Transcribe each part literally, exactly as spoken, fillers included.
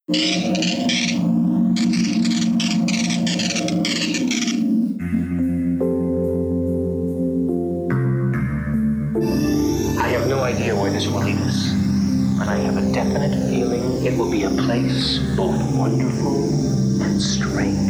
I have no idea where this will lead us, but I have a definite feeling it will be a place both wonderful and strange.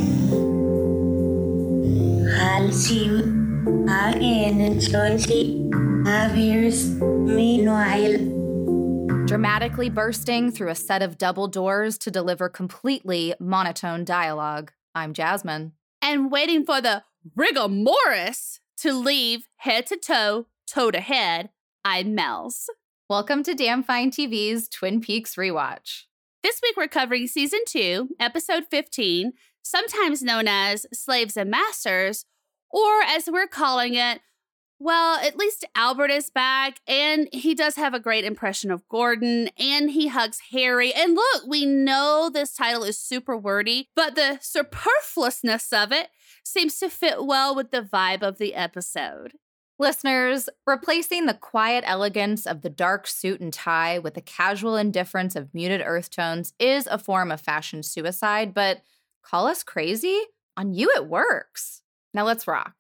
I'll see you again, Chauncey. Here's meanwhile. Dramatically bursting through a set of double doors to deliver completely monotone dialogue. I'm Jasmine. And waiting for the rigor mortis to leave head to toe, toe to head, I'm Mel's. Welcome to Damn Fine T V's Twin Peaks Rewatch. This week we're covering Season two, Episode fifteen, sometimes known as Slaves and Masters, or as we're calling it, well, at least Albert is back, and he does have a great impression of Gordon, and he hugs Harry. And look, we know this title is super wordy, but the superfluousness of it seems to fit well with the vibe of the episode. Listeners, replacing the quiet elegance of the dark suit and tie with the casual indifference of muted earth tones is a form of fashion suicide, but call us crazy? On you it works. Now let's rock.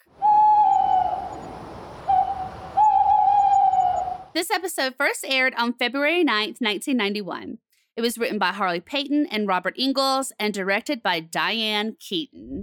This episode first aired on February ninth, nineteen ninety-one. It was written by Harley Peyton and Robert Ingalls and directed by Diane Keaton.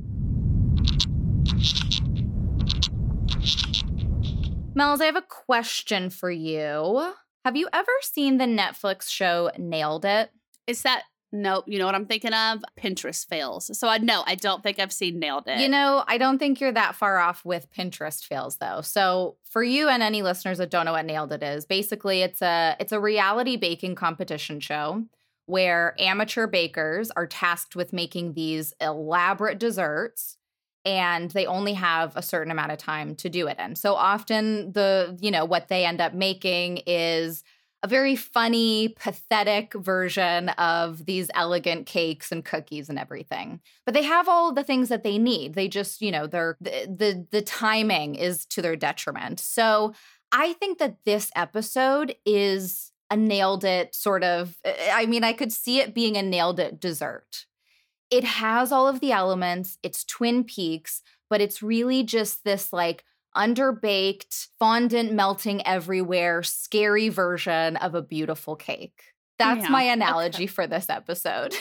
Mel's, I have a question for you. Have you ever seen the Netflix show Nailed It? Is that, nope, you know what I'm thinking of? Pinterest fails. So I know, I don't think I've seen Nailed It. You know, I don't think you're that far off with Pinterest fails, though. So for you and any listeners that don't know what Nailed It is, basically it's a it's a reality baking competition show where amateur bakers are tasked with making these elaborate desserts, and they only have a certain amount of time to do it in. So often the, you know, what they end up making is a very funny, pathetic version of these elegant cakes and cookies and everything. But they have all the things that they need. They just, you know, they're the, the the timing is to their detriment. So I think that this episode is a Nailed It sort of, I mean, I could see it being a Nailed It dessert. It has all of the elements. It's Twin Peaks, but it's really just this like underbaked, fondant melting everywhere, scary version of a beautiful cake. That's Yeah, my analogy okay. for this episode.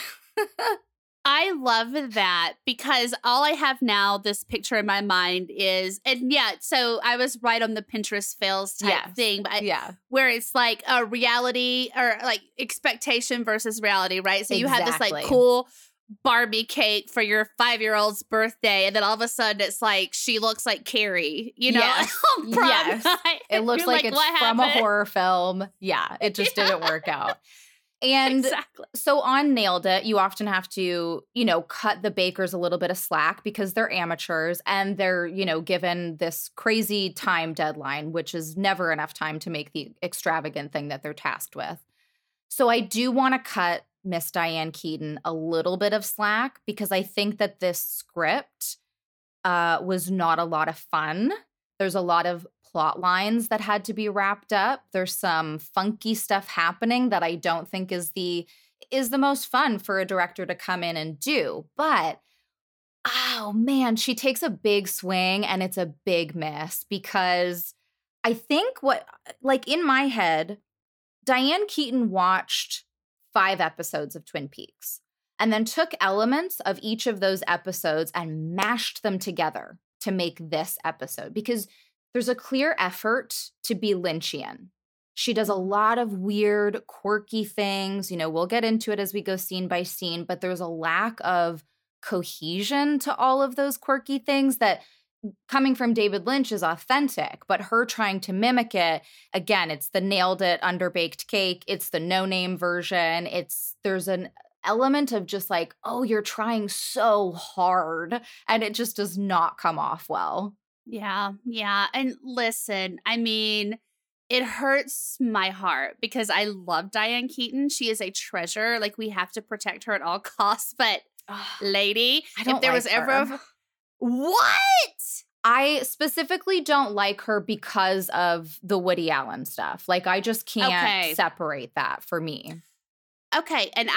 I love that because all I have now, this picture in my mind is, and yeah, so I was right on the Pinterest fails type Yes. thing, but I, Yeah. where it's like a reality or like expectation versus reality, right? So you have this like Exactly. cool Barbie cake for your five-year-old's birthday, and then all of a sudden it's like she looks like Carrie, you know? Yes. on prom Yes. night. It looks You're like, it's "What from a happened?" horror film. Yeah, it just Yeah. didn't work out. And Exactly. so on Nailed It, you often have to, you know, cut the bakers a little bit of slack because they're amateurs and they're, you know, given this crazy time deadline, which is never enough time to make the extravagant thing that they're tasked with. So I do want to cut Miss Diane Keaton a little bit of slack because I think that this script uh, was not a lot of fun. There's a lot of plot lines that had to be wrapped up. There's some funky stuff happening that I don't think is the is the most fun for a director to come in and do. But oh man, she takes a big swing and it's a big miss because I think what like in my head, Diane Keaton watched five episodes of Twin Peaks and then took elements of each of those episodes and mashed them together to make this episode because there's a clear effort to be Lynchian. She does a lot of weird, quirky things. You know, we'll get into it as we go scene by scene, but there's a lack of cohesion to all of those quirky things that coming from David Lynch is authentic, but her trying to mimic it, again, it's the Nailed It underbaked cake. It's the no-name version. It's there's an element of just like, oh, you're trying so hard, and it just does not come off well. Yeah, yeah. And listen, I mean, it hurts my heart because I love Diane Keaton. She is a treasure. Like, we have to protect her at all costs. But, lady, I don't if there like was ever her. a... What? I specifically don't like her because of the Woody Allen stuff. Like, I just can't Okay. separate that for me. Okay, and I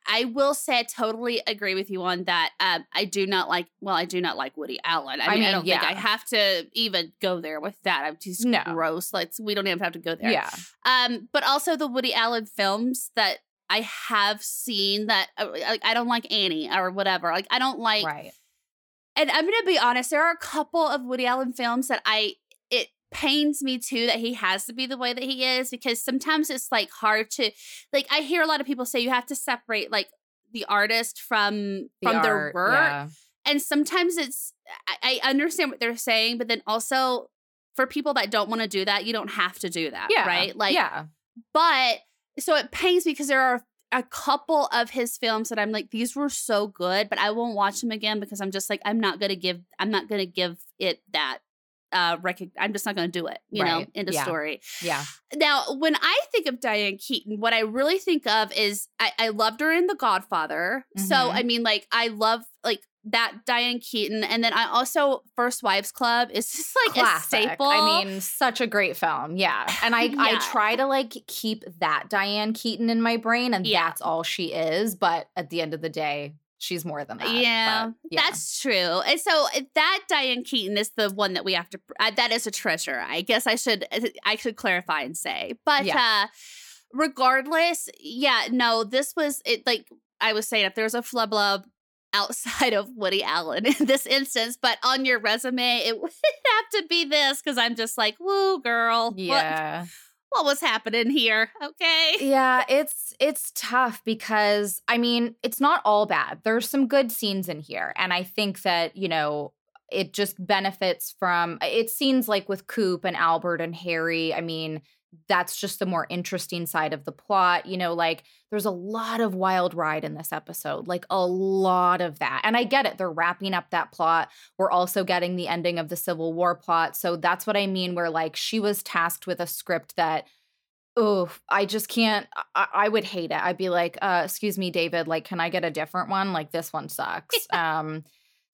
I will say I totally agree with you on that. Um, I do not like, well, I do not like Woody Allen. I, I mean, I mean, don't yeah. think I have to even go there with that. I'm just No. gross. Like, we don't even have to go there. Yeah. Um, but also the Woody Allen films that I have seen that, uh, like, I don't like Annie or whatever. Like, I don't like, Right. and I'm going to be honest, there are a couple of Woody Allen films that I, it pains me too that he has to be the way that he is, because sometimes it's like hard to, like, I hear a lot of people say you have to separate like the artist from, The from their art, work. yeah. And sometimes it's, I, I understand what they're saying, but then also for people that don't want to do that, you don't have to do that. Yeah. Right. Like, yeah. but so it pains me because there are a couple of his films that I'm like, these were so good, but I won't watch them again because I'm just like, I'm not going to give, I'm not going to give it that, uh, rec- I'm just not going to do it, you know, Right. end of Yeah. story. Yeah. Now, when I think of Diane Keaton, what I really think of is I, I loved her in The Godfather. So, Mhm. I mean, like, I love, like, that Diane Keaton. And then I also, First Wives Club is just like Classic. a staple. I mean, such a great film. Yeah. And I, I Yeah. try to like keep that Diane Keaton in my brain, and Yeah. that's all she is. But at the end of the day, she's more than that. Yeah, But, yeah. that's true. And so uh, that Diane Keaton is the one that we have to, uh, that is a treasure. I guess I should, I should clarify and say. But Yeah. uh, regardless, yeah, no, this was, it. like I was saying, if there's a flub blub outside of Woody Allen in this instance, but on your resume, it would have to be this, because I'm just like, woo, girl. Yeah. What, what was happening here? Okay. Yeah, it's it's tough because I mean, it's not all bad. There's some good scenes in here, and I think that, you know, it just benefits from it scenes like with Coop and Albert and Harry. I mean, that's just the more interesting side of the plot. You know, like there's a lot of wild ride in this episode, like a lot of that. And I get it. They're wrapping up that plot. We're also getting the ending of the Civil War plot. So that's what I mean, where like she was tasked with a script that, oh, I just can't, I, I would hate it. I'd be like, uh, excuse me, David, like, can I get a different one? Like this one sucks. um,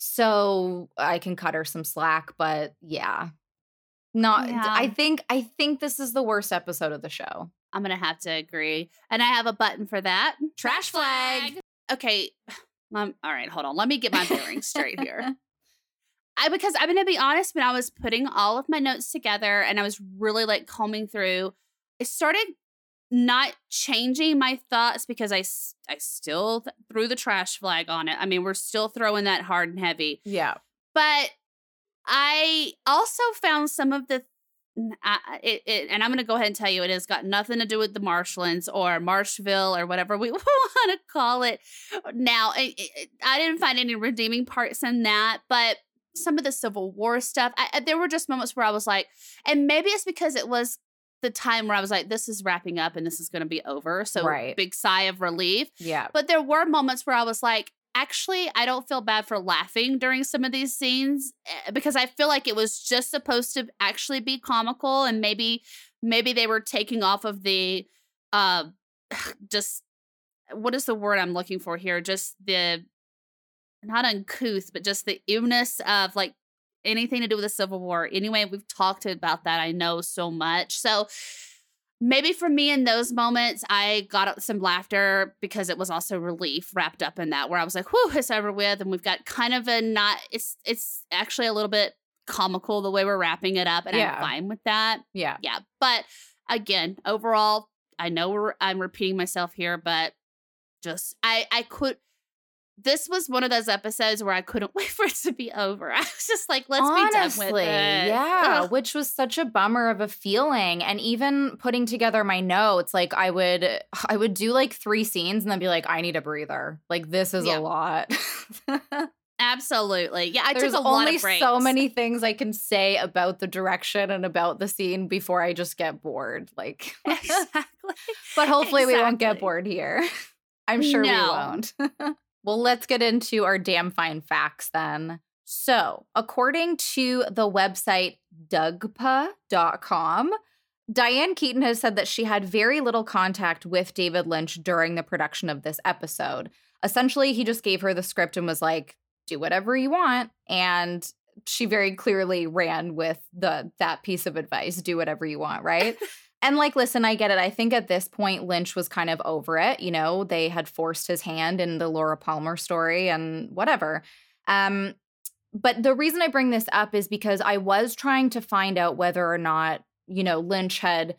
so I can cut her some slack, but yeah. Not, Yeah. I think, I think this is the worst episode of the show. I'm going to have to agree. And I have a button for that. Trash flag. Okay. Um, all right, hold on. Let me get my bearings straight here. I because I'm going to be honest, when I was putting all of my notes together and I was really like combing through, I started not changing my thoughts because I, s- I still th- threw the trash flag on it. I mean, we're still throwing that hard and heavy. Yeah. But I also found some of the, I, it, it, and I'm going to go ahead and tell you, it has got nothing to do with the Marshlands or Marshville or whatever we want to call it. Now, it, it, I didn't find any redeeming parts in that, but some of the Civil War stuff, I, there were just moments where I was like, and maybe it's because it was the time where I was like, this is wrapping up and this is going to be over. So Right. big sigh of relief. Yeah. But there were moments where I was like, actually, I don't feel bad for laughing during some of these scenes eh, because I feel like it was just supposed to actually be comical, and maybe maybe they were taking off of the uh just what is the word I'm looking for here? Just the not uncouth, but just the ewness of like anything to do with the Civil War. Anyway, we've talked about that, I know, so much. So maybe for me in those moments, I got some laughter because it was also relief wrapped up in that, where I was like, whew, it's over with. And we've got kind of a not, it's it's actually a little bit comical the way we're wrapping it up. And Yeah. I'm fine with that. Yeah. Yeah. But again, overall, I know we're, I'm repeating myself here, but just, I, I could, this was one of those episodes where I couldn't wait for it to be over. I was just like, let's Honestly, be done with it. yeah, Ugh. which was such a bummer of a feeling. And even putting together my notes, like I would, I would do like three scenes and then be like, I need a breather. Like this is Yeah. a lot. Absolutely. Yeah, I There's took a lot only of breaks. so many things I can say about the direction and about the scene before I just get bored. Like, Exactly. but hopefully we won't get Exactly. bored here. I'm sure we No. won't. Well, let's get into our damn fine facts then. So, according to the website Dougpa dot com, Diane Keaton has said that she had very little contact with David Lynch during the production of this episode. Essentially, he just gave her the script and was like, do whatever you want. And she very clearly ran with the that piece of advice, do whatever you want, right? And like, listen, I get it. I think at this point, Lynch was kind of over it. You know, they had forced his hand in the Laura Palmer story and whatever. Um, but the reason I bring this up is because I was trying to find out whether or not, you know, Lynch had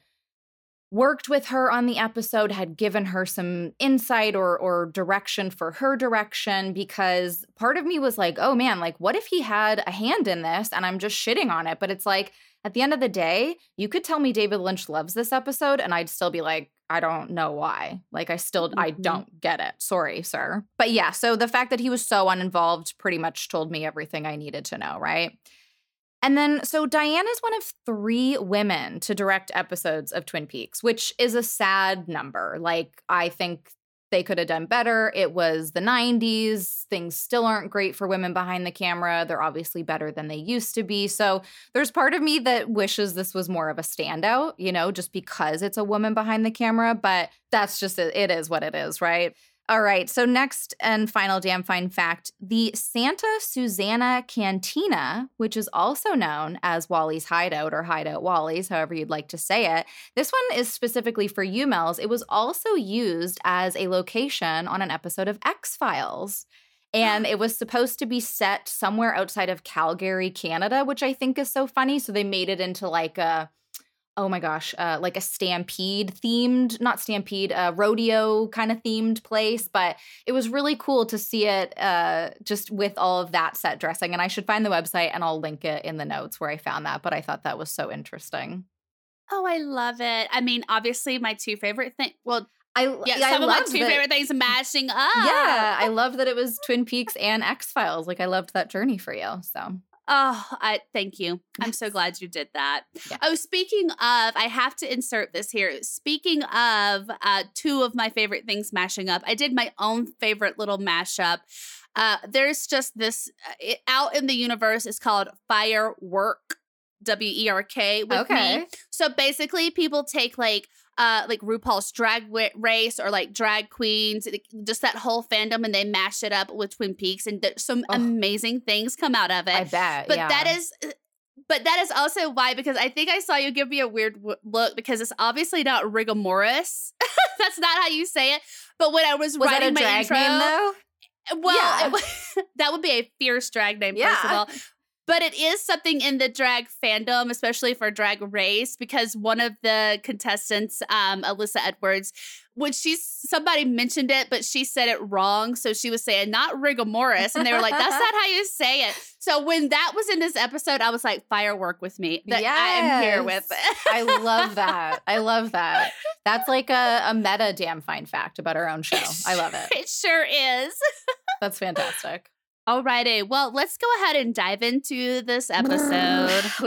worked with her on the episode, had given her some insight or or direction for her direction, because part of me was like, oh man, like what if he had a hand in this and I'm just shitting on it? But it's like, at the end of the day, you could tell me David Lynch loves this episode and I'd still be like, I don't know why. Like I still, mm-hmm. I don't get it. Sorry, sir. But yeah, so the fact that he was so uninvolved pretty much told me everything I needed to know, right? And then, so Diane is one of three women to direct episodes of Twin Peaks, which is a sad number. Like, I think they could have done better. It was the nineties. Things still aren't great for women behind the camera. They're obviously better than they used to be. So there's part of me that wishes this was more of a standout, you know, just because it's a woman behind the camera. But that's just, it is what it is, right? All right, so next and final damn fine fact, the Santa Susana Cantina, which is also known as Wally's Hideout or Hideout Wally's, however you'd like to say it. This one is specifically for you, Mel's. It was also used as a location on an episode of X-Files. And it was supposed to be set somewhere outside of Calgary, Canada, which I think is so funny. So they made it into like a... oh my gosh, uh, like a stampede themed, not stampede, uh, rodeo kind of themed place. But it was really cool to see it uh, just with all of that set dressing. And I should find the website and I'll link it in the notes where I found that. But I thought that was so interesting. Oh, I love it. I mean, obviously my two favorite things, well, I, yeah, yeah, some I of my two that, favorite things mashing up. Yeah, I love that it was Twin Peaks and X-Files. Like I loved that journey for you, so... Oh, I thank you. I'm so glad you did that. Yeah. Oh, speaking of, I have to insert this here. Speaking of uh, two of my favorite things mashing up, I did my own favorite little mashup. Uh, there's just this uh, it, out in the universe. It's called Firework, W E R K with okay. me. So basically, people take like uh, like RuPaul's Drag Race or like drag queens, just that whole fandom, and they mash it up with Twin Peaks, and th- some oh, amazing things come out of it. I bet, but yeah. that is, but that is also why, because I think I saw you give me a weird w- look because it's obviously not Rigomoris. That's not how you say it. But when I was, was writing that a my drag intro, name though? Well, yeah. it, that would be a fierce drag name, yeah. first of all. But it is something in the drag fandom, especially for Drag Race, because one of the contestants, um, Alyssa Edwards, when she's somebody mentioned it, but she said it wrong. So she was saying not Rigomoris, and they were like, "That's not how you say it." So when that was in this episode, I was like, "Firework with me." That yes. I am here with it. I love that. I love that. That's like a, a meta damn fine fact about our own show. I love it. It sure is. That's fantastic. Alrighty, well, let's go ahead and dive into this episode. Let's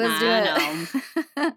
I do it.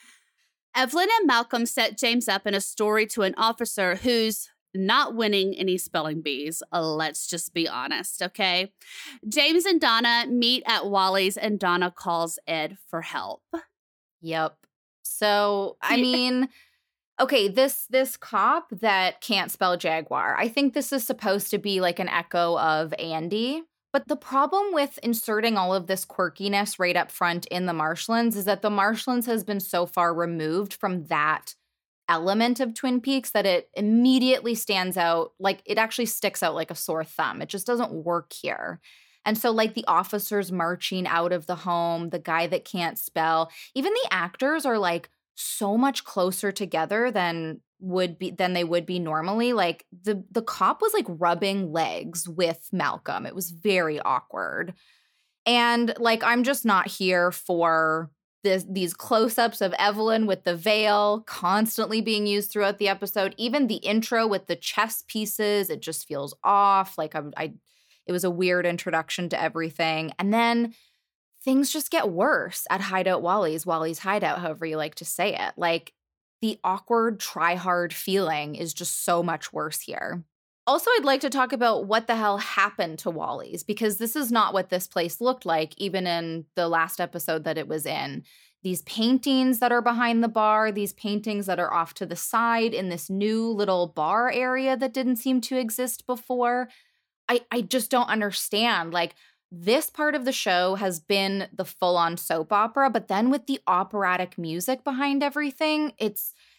Evelyn and Malcolm set James up in a story to an officer who's not winning any spelling bees. Let's just be honest, okay? James and Donna meet at Wally's and Donna calls Ed for help. Yep. So, I mean... Okay, this this cop that can't spell Jaguar, I think this is supposed to be like an echo of Andy. But the problem with inserting all of this quirkiness right up front in the Marshlands is that the Marshlands has been so far removed from that element of Twin Peaks that it immediately stands out, like it actually sticks out like a sore thumb. It just doesn't work here. And so like the officers marching out of the home, the guy that can't spell, even the actors are like so much closer together than would be than they would be normally. Like the the cop was like rubbing legs with Malcolm. It was very awkward. And like I'm just not here for this these close-ups of Evelyn with the veil constantly being used throughout the episode. Even the intro with the chess pieces, it just feels off. Like I, I it was a weird introduction to everything. And then things just get worse at Hideout Wally's, Wally's Hideout, however you like to say it. Like, the awkward, try-hard feeling is just so much worse here. Also, I'd like to talk about what the hell happened to Wally's, because this is not what this place looked like, even in the last episode that it was in. These paintings that are behind the bar, these paintings that are off to the side in this new little bar area that didn't seem to exist before. I, I just don't understand. Like, this part of the show has been the full-on soap opera, but then with the operatic music behind everything, it's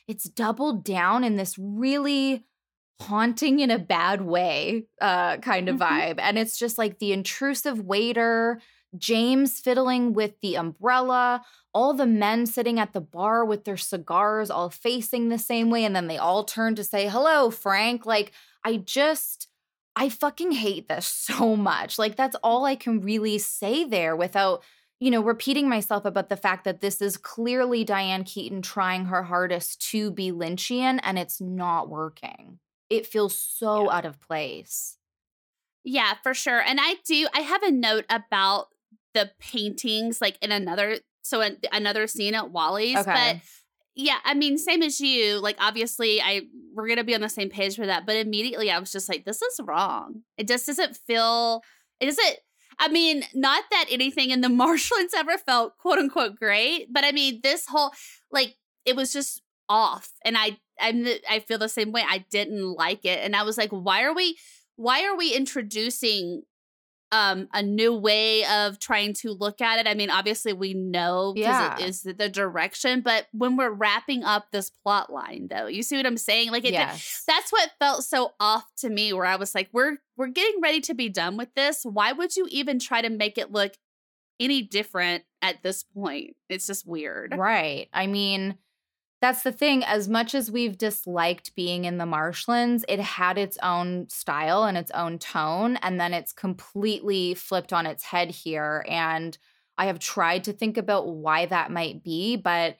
it's doubled down in this really haunting in a bad way uh, kind of Mhm. vibe. And it's just like the intrusive waiter, James fiddling with the umbrella, all the men sitting at the bar with their cigars all facing the same way. And then they all turn to say, hello, Frank. Like, I just, I fucking hate this so much. Like, that's all I can really say there without, you know, repeating myself about the fact that this is clearly Diane Keaton trying her hardest to be Lynchian and it's not working. It feels so Yeah. out of place. Yeah, for sure. And I do, I have a note about the paintings, like in another, so in another scene at Wally's. Okay. But yeah, I mean, same as you, like obviously I, we're going to be on the same page for that. But immediately I was just like, this is wrong. It just doesn't feel, it doesn't, I mean, not that anything in the Marshlands ever felt quote unquote great, but I mean, this whole, like, it was just off. And I, I'm, the- I feel the same way. I didn't like it. And I was like, why are we, why are we introducing um, a new way of trying to look at it? I mean, obviously we know because Yeah. it is the, the direction, but when we're wrapping up this plot line though, you see what I'm saying? Like it, Yes. that's what felt so off to me, where I was like, we're, we're getting ready to be done with this. Why would you even try to make it look any different at this point? It's just weird. Right. I mean, that's the thing. As much as we've disliked being in the Marshlands, it had its own style and its own tone. And then it's completely flipped on its head here. And I have tried to think about why that might be. But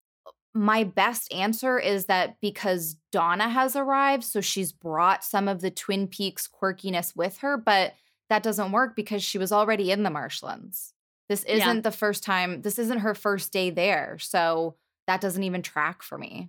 my best answer is that because Donna has arrived, so she's brought some of the Twin Peaks quirkiness with her. But that doesn't work because she was already in the Marshlands. This isn't Yeah. the first time. This isn't her first day there. So that doesn't even track for me.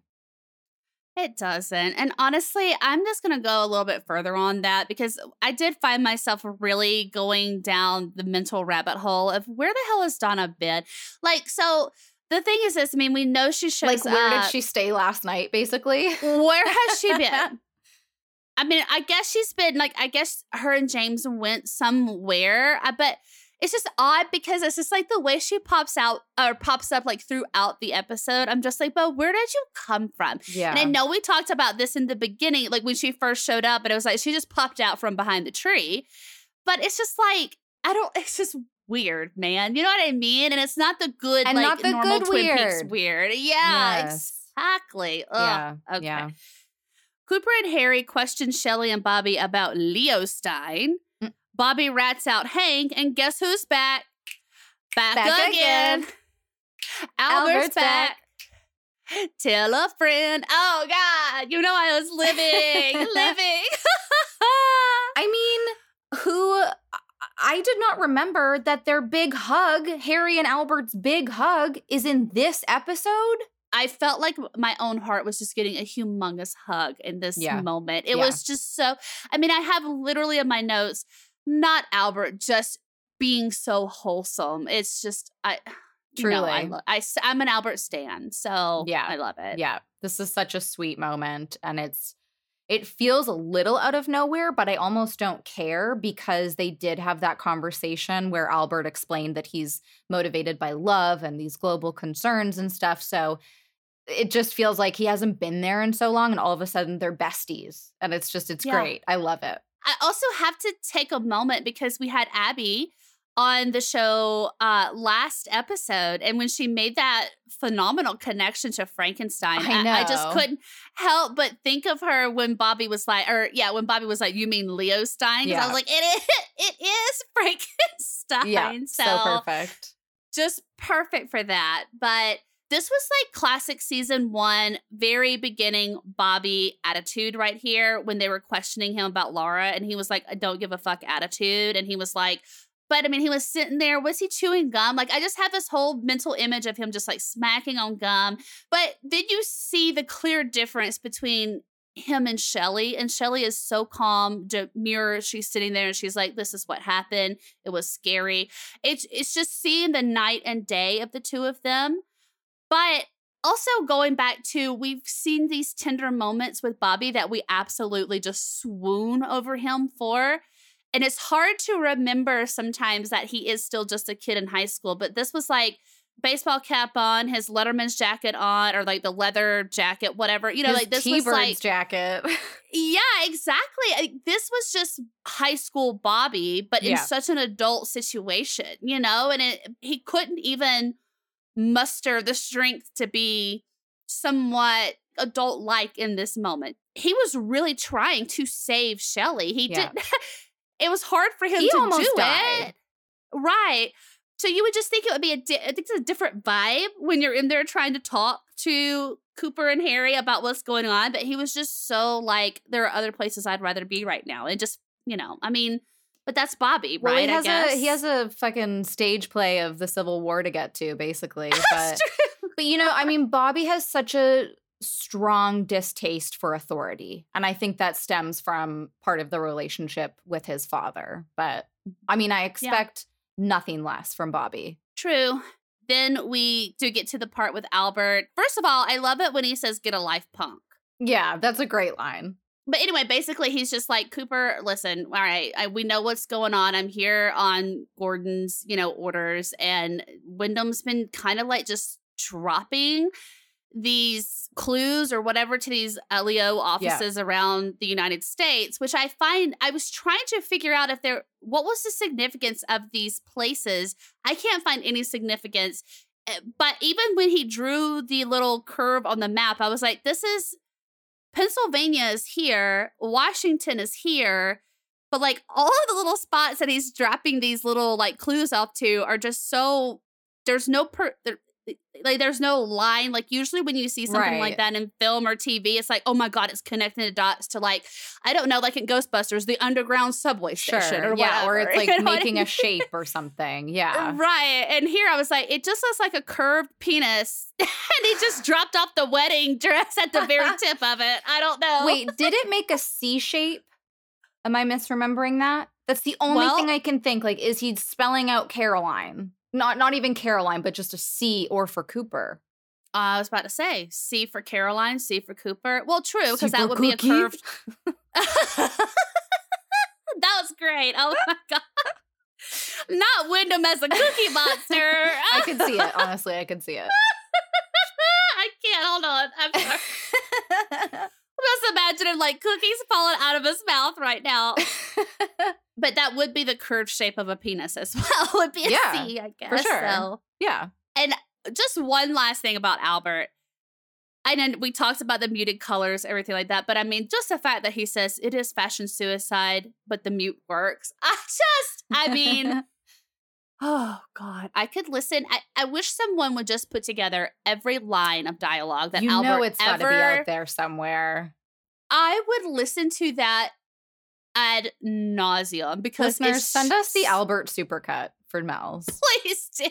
It doesn't. And honestly, I'm just going to go a little bit further on that because I did find myself really going down the mental rabbit hole of where the hell has Donna been? Like, so the thing is this, I mean, we know she shows Like, where up. did she stay last night, basically? Where has she been? I mean, I guess she's been like, I guess her and James went somewhere, uh, but it's just odd because it's just like the way she pops out or pops up like throughout the episode. I'm just like, but where did you come from? Yeah. And I know we talked about this in the beginning, like when she first showed up, and it was like she just popped out from behind the tree. But it's just like, I don't, it's just weird, man. You know what I mean? And it's not the good, And like not the normal good Twin Peaks weird. weird. Yeah, Yes. exactly. Ugh. Yeah. Okay. Yeah. Cooper and Harry question Shelley and Bobby about Leo Stein. Mm. Bobby rats out Hank, and guess who's back? Back, Back again. again. Albert's, Albert's back. Tell a friend. Oh, God. You know I was living, living. I mean, who I did not remember that their big hug, Harry and Albert's big hug, is in this episode. I felt like my own heart was just getting a humongous hug in this Yeah. moment. It Yeah. was just so, I mean, I have literally in my notes, not Albert, just being so wholesome. It's just, I, Truly. no, I, lo- I, am an Albert stan, so Yeah. I love it. Yeah. This is such a sweet moment. And it's, it feels a little out of nowhere, but I almost don't care because they did have that conversation where Albert explained that he's motivated by love and these global concerns and stuff. So it just feels like he hasn't been there in so long and all of a sudden they're besties. And it's just, it's Yeah. great. I love it. I also have to take a moment because we had Abby on the show uh, last episode. And when she made that phenomenal connection to Frankenstein, I I, I just know. couldn't help but think of her when Bobby was like, or yeah, when Bobby was like, you mean Leo Stein? 'Cause I Yeah. was like, it is, it is Frankenstein. Yeah. So, So perfect. just perfect for that. But this was like classic season one, very beginning Bobby attitude right here when they were questioning him about Laura. And he was like, I don't give a fuck attitude. And he was like, but I mean, he was sitting there. Was he chewing gum? Like, I just have this whole mental image of him just like smacking on gum. But then you see the clear difference between him and Shelley. And Shelley is so calm, demure. She's sitting there and she's like, this is what happened. It was scary. It's, it's just seeing the night and day of the two of them. But also going back to, we've seen these tender moments with Bobby that we absolutely just swoon over him for. And it's hard to remember sometimes that he is still just a kid in high school. But this was like baseball cap on, his Letterman's jacket on, or like the leather jacket, whatever. You know, His like this T-Birds was like jacket. yeah, exactly. I- This was just high school Bobby, but in Yeah. such an adult situation, you know, and it, he couldn't even muster the strength to be somewhat adult-like in this moment. He was really trying to save Shelley. He Yeah. did. It was hard for him He to almost do died. it. Right. So you would just think it would be a, di- I think it's a different vibe when you're in there trying to talk to Cooper and Harry about what's going on. But he was just so like, there are other places I'd rather be right now. And just, you know, I mean, but that's Bobby, Well, right? he has I guess. a he has a fucking stage play of the Civil War to get to, basically. But That's true. but you know, I mean, Bobby has such a strong distaste for authority, and I think that stems from part of the relationship with his father. But I mean, I expect nothing less from Bobby. True. Then we do get to the part with Albert. First of all, I love it when he says, "Get a life, punk." Yeah, that's a great line. But anyway, basically, he's just like, Cooper, listen, all right, I, we know what's going on. I'm here on Gordon's, you know, orders. And Wyndham's been kind of like just dropping these clues or whatever to these L E O offices around the United States, which I find, I was trying to figure out if there, what was the significance of these places? I can't find any significance. Eh, But even when he drew the little curve on the map, I was like, this is, Pennsylvania is here, Washington is here, but like all of the little spots that he's dropping these little like clues off to are just so, there's no per, there, like there's no line. Like usually when you see something Right. like that in film or T V, it's like, oh my God, it's connecting the dots to like, I don't know, like in Ghostbusters, the underground subway Sure. station or yeah, or whatever, it's like you know what I making a mean? shape or something. Yeah. Right. And here I was like, it just looks like a curved penis. And he just dropped off the wedding dress at the very tip of it. I don't know. Wait, did it make a C shape? Am I misremembering that? That's the only Well- thing I can think. Like, is he spelling out Caroline? Not not even Caroline, but just a C or for Cooper. I was about to say C for Caroline, C for Cooper. Well, true, because C that for would be a cookie? curved. That was great. Oh my God. Not Wyndham as a cookie monster. I could see it. Honestly, I could see it. I can't. Hold on. I'm sorry. I'm just imagining like cookies falling out of his mouth right now. But that would be the curved shape of a penis as well. Would be a Yeah, C, I guess. for sure. So. Yeah. And just one last thing about Albert. I know we talked about the muted colors, everything like that. But I mean, just the fact that he says it is fashion suicide, but the mute works. I just, I mean, oh God, I could listen. I, I wish someone would just put together every line of dialogue that you Albert know it's got to ever. be out there somewhere. I would listen to that ad nauseum because Listeners, it's send us the Albert supercut for Mel's. Please do.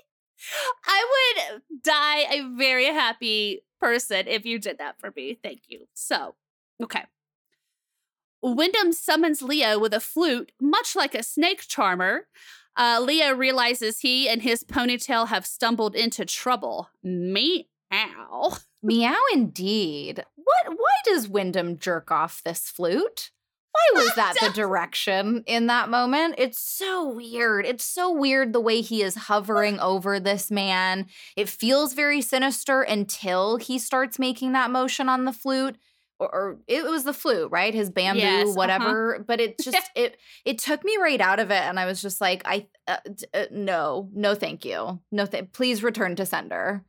I would die a very happy person if you did that for me. Thank you. So, okay. Wyndham summons Leo with a flute, much like a snake charmer. Uh, Leo realizes he and his ponytail have stumbled into trouble. Meow. Meow indeed. What? Why does Wyndham jerk off this flute? Why was that the direction in that moment? It's so weird. It's so weird the way he is hovering over this man. It feels very sinister until he starts making that motion on the flute. Or, or it was the flute, right? His bamboo, Yes, uh-huh. whatever. But it just it it took me right out of it, and I was just like, I uh, d- uh, no, no, thank you, no, th- please return to sender.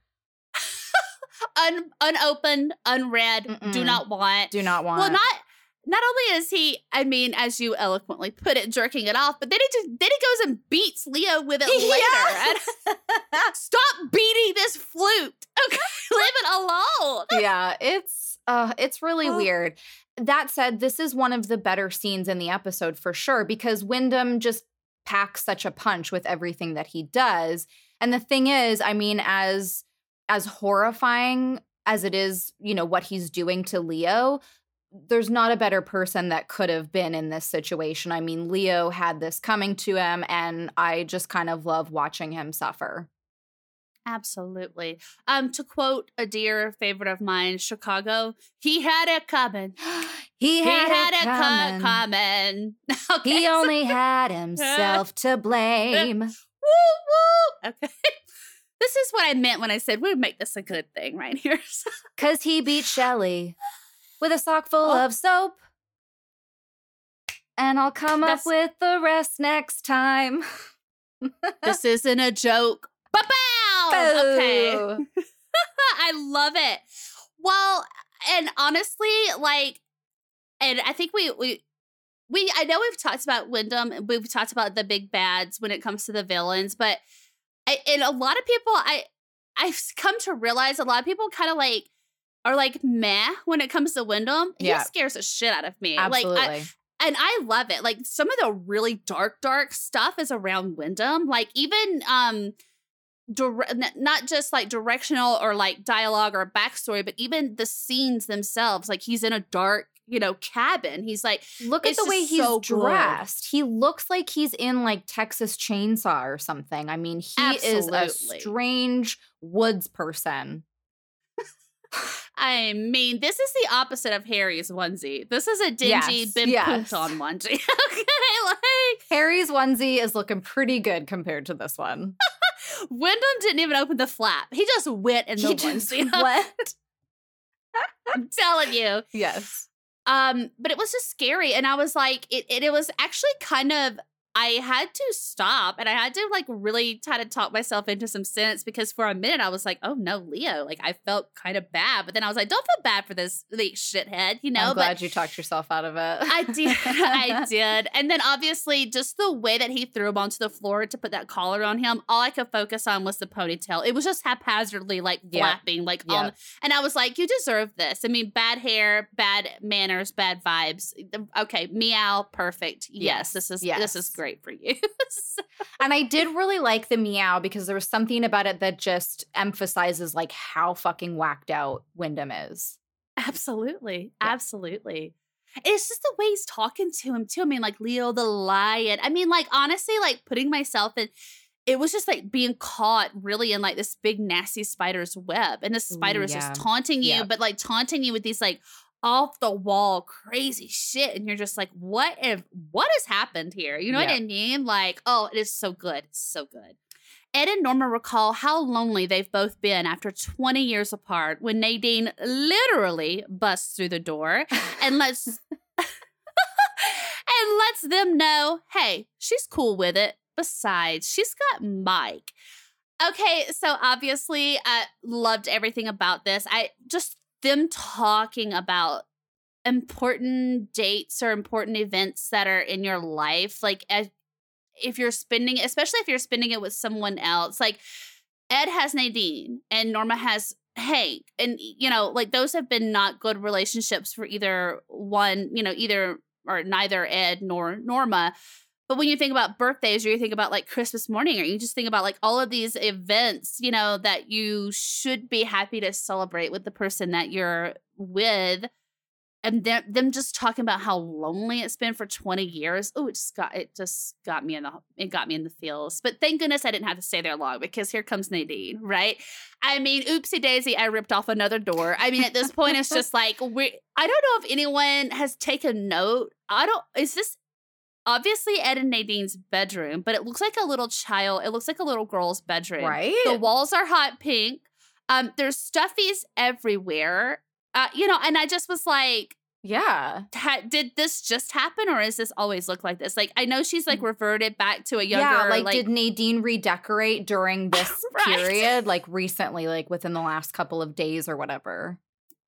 Un- unopened, unread, Mm-mm. do not want. Do not want. Well, not not only is he, I mean, as you eloquently put it, jerking it off, but then he just then he goes and beats Leo with it later. And stop beating this flute. Okay, leave it alone. Yeah, it's uh it's really Oh. weird. That said, this is one of the better scenes in the episode for sure, because Wyndham just packs such a punch with everything that he does. And the thing is, I mean, as as horrifying as it is, you know, what he's doing to Leo, there's not a better person that could have been in this situation. I mean, Leo had this coming to him, and I just kind of love watching him suffer. Absolutely. Um, to quote a dear favorite of mine, Chicago, he had it coming. He He had, had it it coming. co- coming. Okay, He so- only had himself to blame. Woo woo. Okay. This is what I meant when I said we would make this a good thing right here. Because he beat Shelley with a sock full Oh. of soap. And I'll come That's- up with the rest next time. This isn't a joke. Ba-bow! Okay. Boo. I love it. Well, and honestly, like, and I think we we we I know we've talked about Wyndham, and we've talked about the big bads when it comes to the villains, but I, and a lot of people, I I've come to realize a lot of people kind of like are like meh when it comes to Wyndham. He Yeah. scares the shit out of me. Absolutely. Like, I, and I love it. Like some of the really dark, dark stuff is around Wyndham. Like even um. Dire- n- not just like directional or like dialogue or backstory, but even the scenes themselves. Like he's in a dark, you know, cabin. He's like, Look at It's the way just he's so good. dressed. He looks like he's in like Texas Chainsaw or something. I mean, he is a Absolutely. strange woods person. I mean, this is the opposite of Harry's onesie. This is a dingy, Yes, been yes. pooped on onesie. Okay, like Harry's onesie is looking pretty good compared to this one. Wyndham didn't even open the flap. He just went in the He just onesie. went. I'm telling you. Yes. Um, but it was just scary. And I was like, it, it, it was actually kind of, I had to stop and I had to like really try to talk myself into some sense because for a minute I was like, oh no, Leo. Like I felt kind of bad. But then I was like, don't feel bad for this like, shithead, you know? I'm glad but you talked yourself out of it. I did. I did. And then obviously just the way that he threw him onto the floor to put that collar on him, all I could focus on was the ponytail. It was just haphazardly like Yeah. flapping, like Yeah. on. And I was like, you deserve this. I mean, bad hair, bad manners, bad vibes. Okay, meow, perfect. Yes, Yes. this is Yes. this is great for you. And I did really like the meow because there was something about it that just emphasizes like how fucking whacked out Wyndham is. Absolutely. Yeah. Absolutely. It's just the way he's talking to him, too. I mean, like, Leo the lion. I mean, like, honestly, like, putting myself in, it was just like being caught really in like this big, nasty spider's web. And the spider Ooh, is yeah. just taunting you, Yeah. but like taunting you with these like off the wall crazy shit. And you're just like, what if, what has happened here? You know what Yeah. I mean? Like, oh, it is so good. It's so good. Ed and Norma recall how lonely they've both been after twenty years apart when Nadine literally busts through the door and lets and lets them know, hey, she's cool with it. Besides, she's got Mike. Okay, so obviously I loved everything about this. I just them talking about important dates or important events that are in your life, like as if you're spending, especially if you're spending it with someone else, like Ed has Nadine and Norma has Hank. And, you know, like those have been not good relationships for either one, you know, either or neither Ed nor Norma. But when you think about birthdays or you think about like Christmas morning or you just think about like all of these events, you know, that you should be happy to celebrate with the person that you're with. And them, them just talking about how lonely it's been for twenty years. Oh, it just got it just got me in the it got me in the feels. But thank goodness I didn't have to stay there long because here comes Nadine, right? I mean, oopsie daisy, I ripped off another door. I mean, at this point, it's just like we. I don't know if anyone has taken note. I don't. Is this obviously Ed and Nadine's bedroom? But it looks like a little child. It looks like a little girl's bedroom. Right? The walls are hot pink. Um, there's stuffies everywhere. Uh, you know, and I just was like, Yeah. ha- did this just happen or is this always look like this? Like, I know she's like reverted back to a younger, yeah, like, like, did Nadine redecorate during this Right. period, like recently, like within the last couple of days or whatever?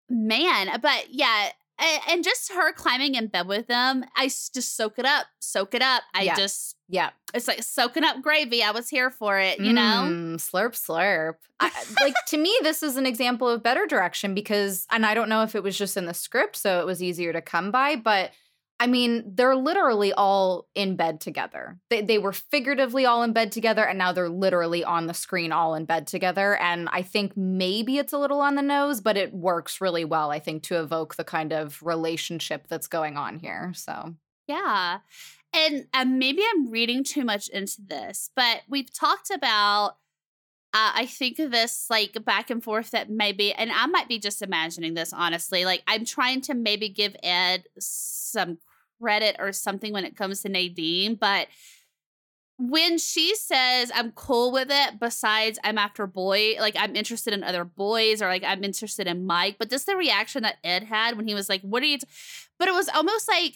man, but yeah. And, and just her climbing in bed with them, I s- just soak it up, soak it up. I Yeah. just, Yeah. it's like soaking up gravy. I was here for it, you know? Mm, slurp, slurp. I, like to me, this is an example of better direction because, and I don't know if it was just in the script, so it was easier to come by, but I mean, they're literally all in bed together. They they were figuratively all in bed together, and now they're literally on the screen all in bed together. And I think maybe it's a little on the nose, but it works really well, I think, to evoke the kind of relationship that's going on here. So Yeah. And uh, maybe I'm reading too much into this, but we've talked about, uh, I think of this like back and forth that maybe, and I might be just imagining this, honestly. Like I'm trying to maybe give Ed some credit or something when it comes to Nadine, but when she says I'm cool with it, besides I'm after boy, like I'm interested in other boys or like I'm interested in Mike, but just the reaction that Ed had when he was like, what are you, t-? But it was almost like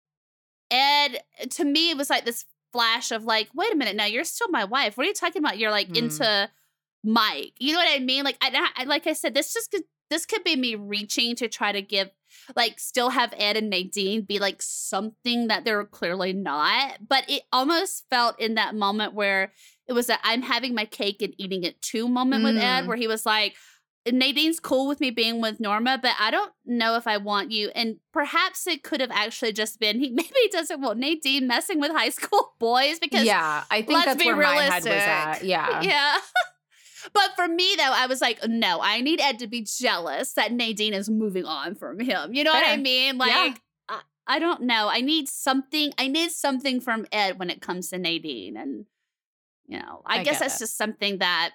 Ed, to me, it was like this flash of like, wait a minute, now you're still my wife. What are you talking about? You're like mm. into Mike. You know what I mean? Like, I, I like I said, this just could, this could be me reaching to try to give, like, still have Ed and Nadine be like something that they're clearly not. But it almost felt in that moment where it was a I'm having my cake and eating it too moment mm. with Ed, where he was like, Nadine's cool with me being with Norma, but I don't know if I want you. And perhaps it could have actually just been he maybe doesn't want Nadine messing with high school boys because yeah, I think that's where realistic. my head was at. Yeah, yeah. But for me though, I was like, no, I need Ed to be jealous that Nadine is moving on from him. You know Fair. what I mean? Like, yeah. I, I don't know. I need something. I need something from Ed when it comes to Nadine, and you know, I, I guess that's it. just something that.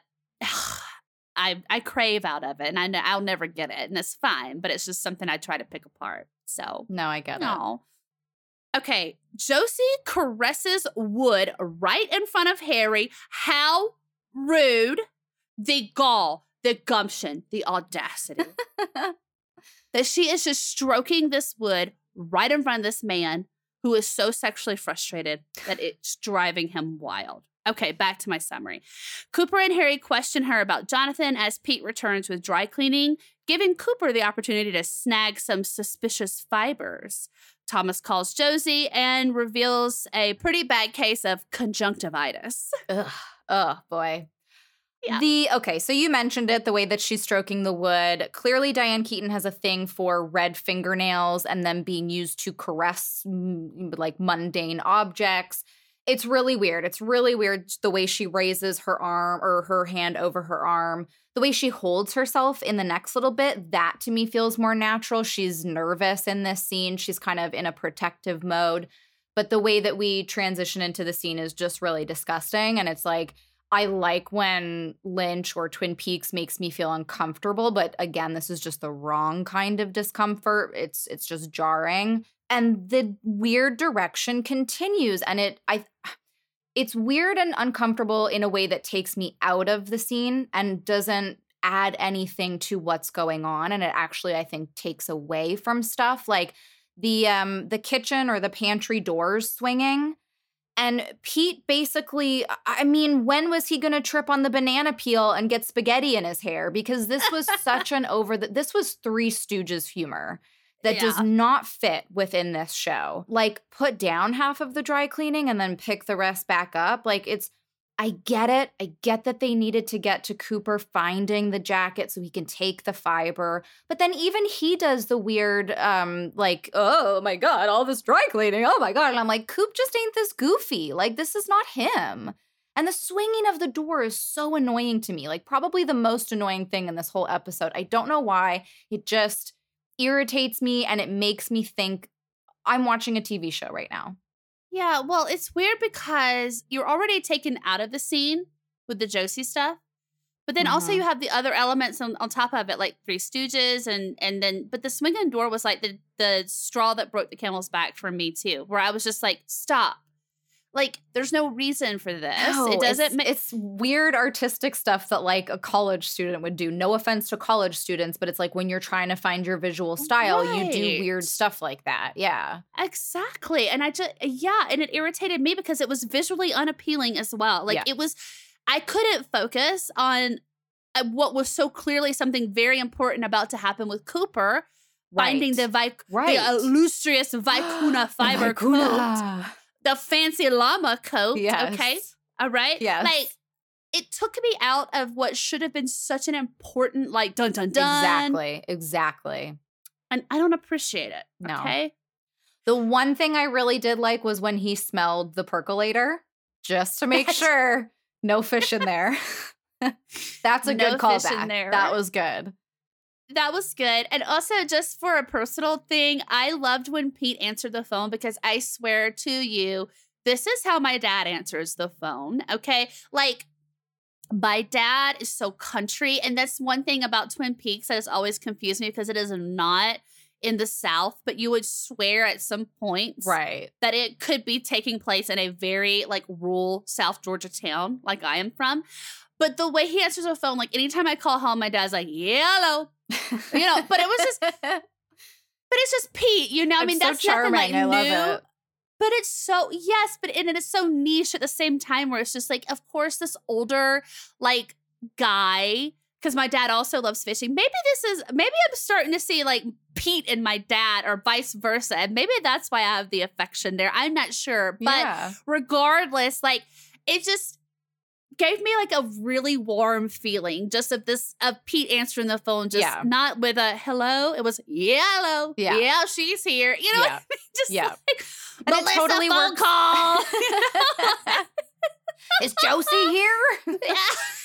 I I crave out of it, and I know I'll never get it, and it's fine, but it's just something I try to pick apart. So no, I get no. it. Okay, Josie caresses Wood right in front of Harry. How rude! The gall, the gumption, the audacity that she is just stroking this Wood right in front of this man who is so sexually frustrated that it's driving him wild. Okay, back to my summary. Cooper and Harry question her about Jonathan as Pete returns with dry cleaning, giving Cooper the opportunity to snag some suspicious fibers. Thomas calls Josie and reveals a pretty bad case of conjunctivitis. Ugh, oh boy. Yeah. The okay, so you mentioned it, the way that she's stroking the Wood. Clearly, Diane Keaton has a thing for red fingernails and them being used to caress mm, like mundane objects. It's really weird. It's really weird the way she raises her arm or her hand over her arm. The way she holds herself in the next little bit, that to me feels more natural. She's nervous in this scene. She's kind of in a protective mode. But the way that we transition into the scene is just really disgusting. And it's like, I like when Lynch or Twin Peaks makes me feel uncomfortable. But again, this is just the wrong kind of discomfort. It's it's just jarring. And the weird direction continues. And it I it's weird and uncomfortable in a way that takes me out of the scene and doesn't add anything to what's going on. And it actually, I think, takes away from stuff like the um the kitchen or the pantry doors swinging. And Pete basically, I mean, when was he going to trip on the banana peel and get spaghetti in his hair? Because this was such an over the, this was Three Stooges humor that yeah. does not fit within this show. Like, put down half of the dry cleaning and then pick the rest back up. Like, it's, I get it. I get that they needed to get to Cooper finding the jacket so he can take the fiber. But then even he does the weird, um, like, oh my God, all this dry cleaning. Oh my God. And I'm like, Coop just ain't this goofy. Like, this is not him. And the swinging of the door is so annoying to me. Like, probably the most annoying thing in this whole episode. I don't know why. It just irritates me and it makes me think I'm watching a T V show right now. Yeah, well, it's weird because you're already taken out of the scene with the Josie stuff. But then mm-hmm. also you have the other elements on, on top of it, like Three Stooges and and then, but the swinging door was like the, the straw that broke the camel's back for me too, where I was just like, stop. Like, there's no reason for this. No, it doesn't it's, ma- it's weird artistic stuff that like a college student would do. No offense to college students, but it's like when you're trying to find your visual style, right. you do weird stuff like that. Yeah. Exactly. And I just, yeah. And it irritated me because it was visually unappealing as well. Like yeah. it was, I couldn't focus on what was so clearly something very important about to happen with Cooper, right. finding the, vi- right. the illustrious Vicuna fiber coat. The fancy llama coat, yes. okay? All right? Yes. Like, it took me out of what should have been such an important, like, dun, dun, dun. Exactly, exactly. And I don't appreciate it, no. okay? The one thing I really did like was when he smelled the percolator, just to make sure no fish in there. That's a no good callback. That was good. That was good. And also, just for a personal thing, I loved when Pete answered the phone because I swear to you, this is how my dad answers the phone, okay? Like, my dad is so country, and that's one thing about Twin Peaks that has always confused me because it is not in the South, but you would swear at some points Right. that it could be taking place in a very like rural South Georgia town, like I am from. But the way he answers the phone, like anytime I call home, my dad's like, "Yellow," you know. But it was just, but it's just Pete, you know. I It's mean, so that's charming. nothing like I love new. it. But it's so, yes, but and it's so niche at the same time where it's just like, of course, this older like guy, because my dad also loves fishing. Maybe this is, maybe I'm starting to see like Pete and my dad or vice versa. And maybe that's why I have the affection there. I'm not sure. But Yeah. regardless, like it just gave me like a really warm feeling just of this, of Pete answering the phone, just Yeah. not with a hello. It was yellow. Yeah. Yeah, she's here. You know, Yeah. what I mean? Just Yeah. like, And it Melissa totally phone works. call. You know? Is Josie here? Yeah.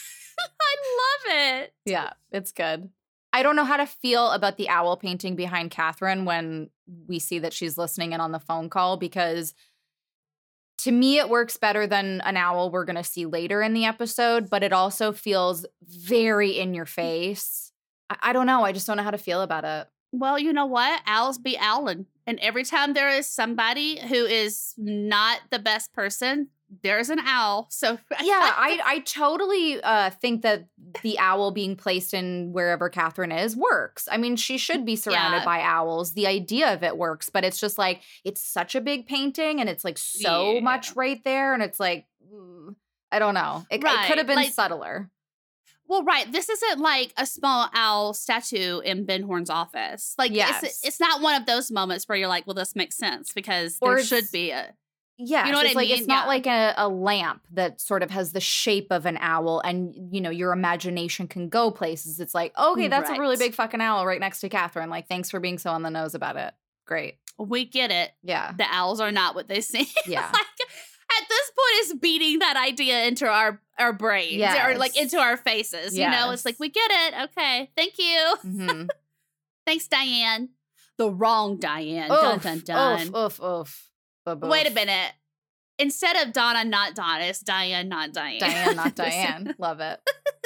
I love it. Yeah, it's good. I don't know how to feel about the owl painting behind Catherine when we see that she's listening in on the phone call, because to me it works better than an owl we're going to see later in the episode, but it also feels very in your face. I, I don't know. I just don't know how to feel about it. Well, you know what? Owls be owling. And every time there is somebody who is not the best person, there's an owl. So Yeah, I, I totally uh, think that the owl being placed in wherever Catherine is works. I mean, she should be surrounded Yeah. by owls. The idea of it works, but it's just like, it's such a big painting and it's like so Yeah. much right there. And it's like, mm, I don't know. It, it Right, could have been like- subtler. Well, right. This isn't like a small owl statue in Ben Horn's office. Like, Yes. it's, it's not one of those moments where you're like, well, this makes sense because Or there it's- should be a. Yeah, You know what it's I like mean? it's not Yeah. like a, a lamp that sort of has the shape of an owl, and you know your imagination can go places. It's like, okay, that's a really Right. big fucking owl right next to Catherine. Like, thanks for being so on the nose about it. Great. We get it. Yeah. The owls are not what they seem. Yeah. Like, at this point, it's beating that idea into our our brains or like Yes. into our faces. You know, it's like Yes. we get it. Okay, thank you. hmm Thanks, Diane. The wrong Diane. Oof, dun dun dun. oof, oof, oof. Boof, Wait a oof. minute. Instead of Donna, not Donna, it's Diane, not Diane. Diane, not Diane. Love it.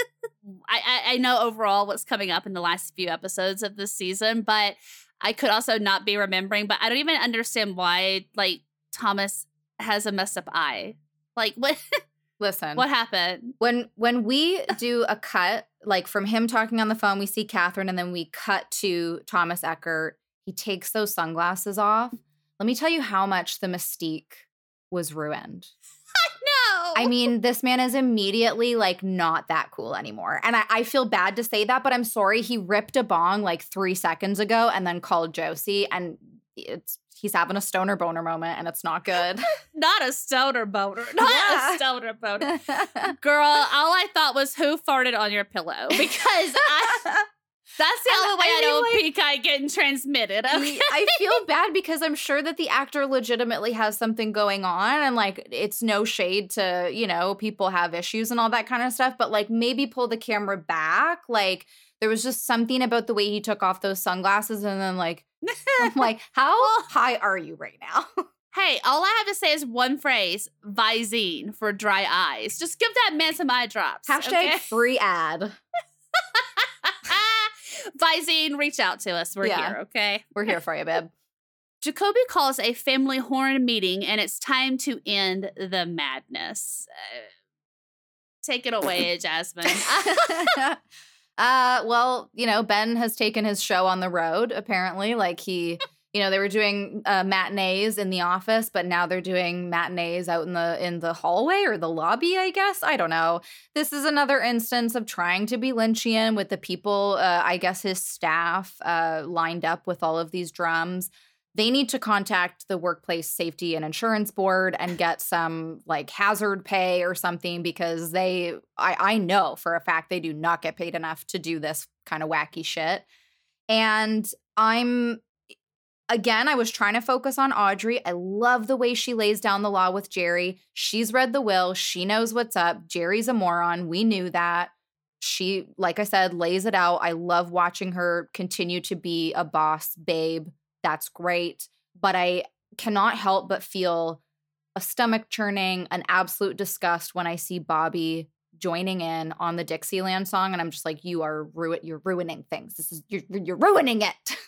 I, I I know overall what's coming up in the last few episodes of this season, but I could also not be remembering. But I don't even understand why like Thomas has a messed up eye. Like what? Listen, What happened? when when we do a cut, like from him talking on the phone, we see Catherine, and then we cut to Thomas Eckert. He takes those sunglasses off. Let me tell you how much the mystique was ruined. No. I mean, this man is immediately like not that cool anymore. And I, I feel bad to say that, but I'm sorry. He ripped a bong like three seconds ago and then called Josie, and it's he's having a stoner boner moment, and it's not good. not a stoner boner. Not Yeah. a stoner boner. Girl, all I thought was who farted on your pillow because I. That's the And only way I I, know mean, like- pink eye getting transmitted. Okay? I feel bad because I'm sure that the actor legitimately has something going on, and like it's no shade to, you know, people have issues and all that kind of stuff, but like maybe pull the camera back. Like there was just something about the way he took off those sunglasses, and then like I'm like, how high are you right now? Hey, all I have to say is one phrase: Visine for dry eyes. Just give that man some eye drops. Hashtag okay? free ad. Visine, reach out to us. We're Yeah. here, okay? We're here for you, babe. Jacoby calls a family horn meeting, and it's time to end the madness. Uh, take it away, Jasmine. uh, well, you know, Ben has taken his show on the road, apparently. Like he, you know, they were doing uh, matinees in the office, but now they're doing matinees out in the in the hallway or the lobby, I guess. I don't know. This is another instance of trying to be Lynchian with the people, uh, I guess his staff uh, lined up with all of these drums. They need to contact the Workplace Safety and Insurance Board and get some like hazard pay or something, because they, I, I know for a fact they do not get paid enough to do this kind of wacky shit. And I'm, again, I was trying to focus on Audrey. I love the way she lays down the law with Jerry. She's read the will. She knows what's up. Jerry's a moron. We knew that. She, like I said, lays it out. I love watching her continue to be a boss babe. That's great. But I cannot help but feel a stomach churning, an absolute disgust when I see Bobby joining in on the Dixieland song. And I'm just like, you are ru- you're ruining things. This is, you're, you're ruining it.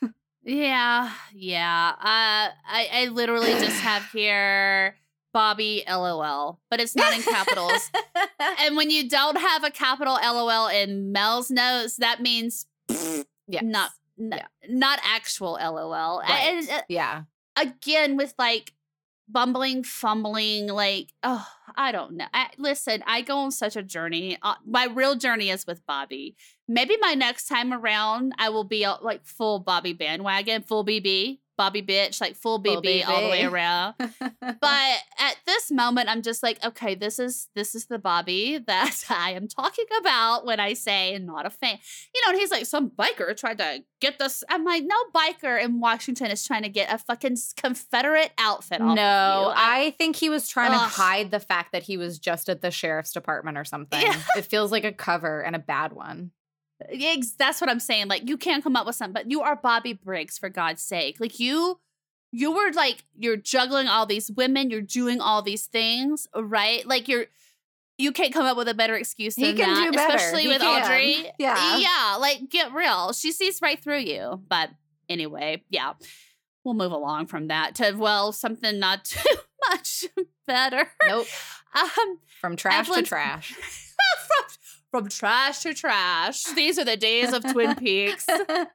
Yeah, yeah. Uh, I, I literally just have here Bobby LOL, but it's not in capitals. And when you don't have a capital LOL in Mel's notes, that means Yes. not n- Yeah. not actual LOL. Right. And, uh, Yeah. again, with like bumbling, fumbling, like, oh, I don't know. I, listen, I go on such a journey. Uh, my real journey is with Bobby. Maybe my next time around, I will be uh, like full Bobby bandwagon, full B B, Bobby bitch, like full B B Full all the way B B. around. But at this moment, I'm just like, okay, this is this is the Bobby that I am talking about when I say not a fan. You know, and he's like, some biker tried to get this. I'm like, no biker in Washington is trying to get a fucking Confederate outfit off of No, you. I think he was trying Ugh. to hide the fact that he was just at the sheriff's department or something. Yeah. It feels like a cover and a bad one. Ex- That's what I'm saying. Like, you can't come up with something, but you are Bobby Briggs, for God's sake. Like, you, you were like, you're juggling all these women, you're doing all these things, right? Like, you're, you can't come up with a better excuse than He can that, do better. especially He with can. Audrey. Yeah. yeah. Like, get real. She sees right through you. But anyway, yeah, we'll move along from that to well, something not too much better. Nope. Um, From trash Evelyn's- to trash. from, from trash to trash. These are the days of Twin Peaks.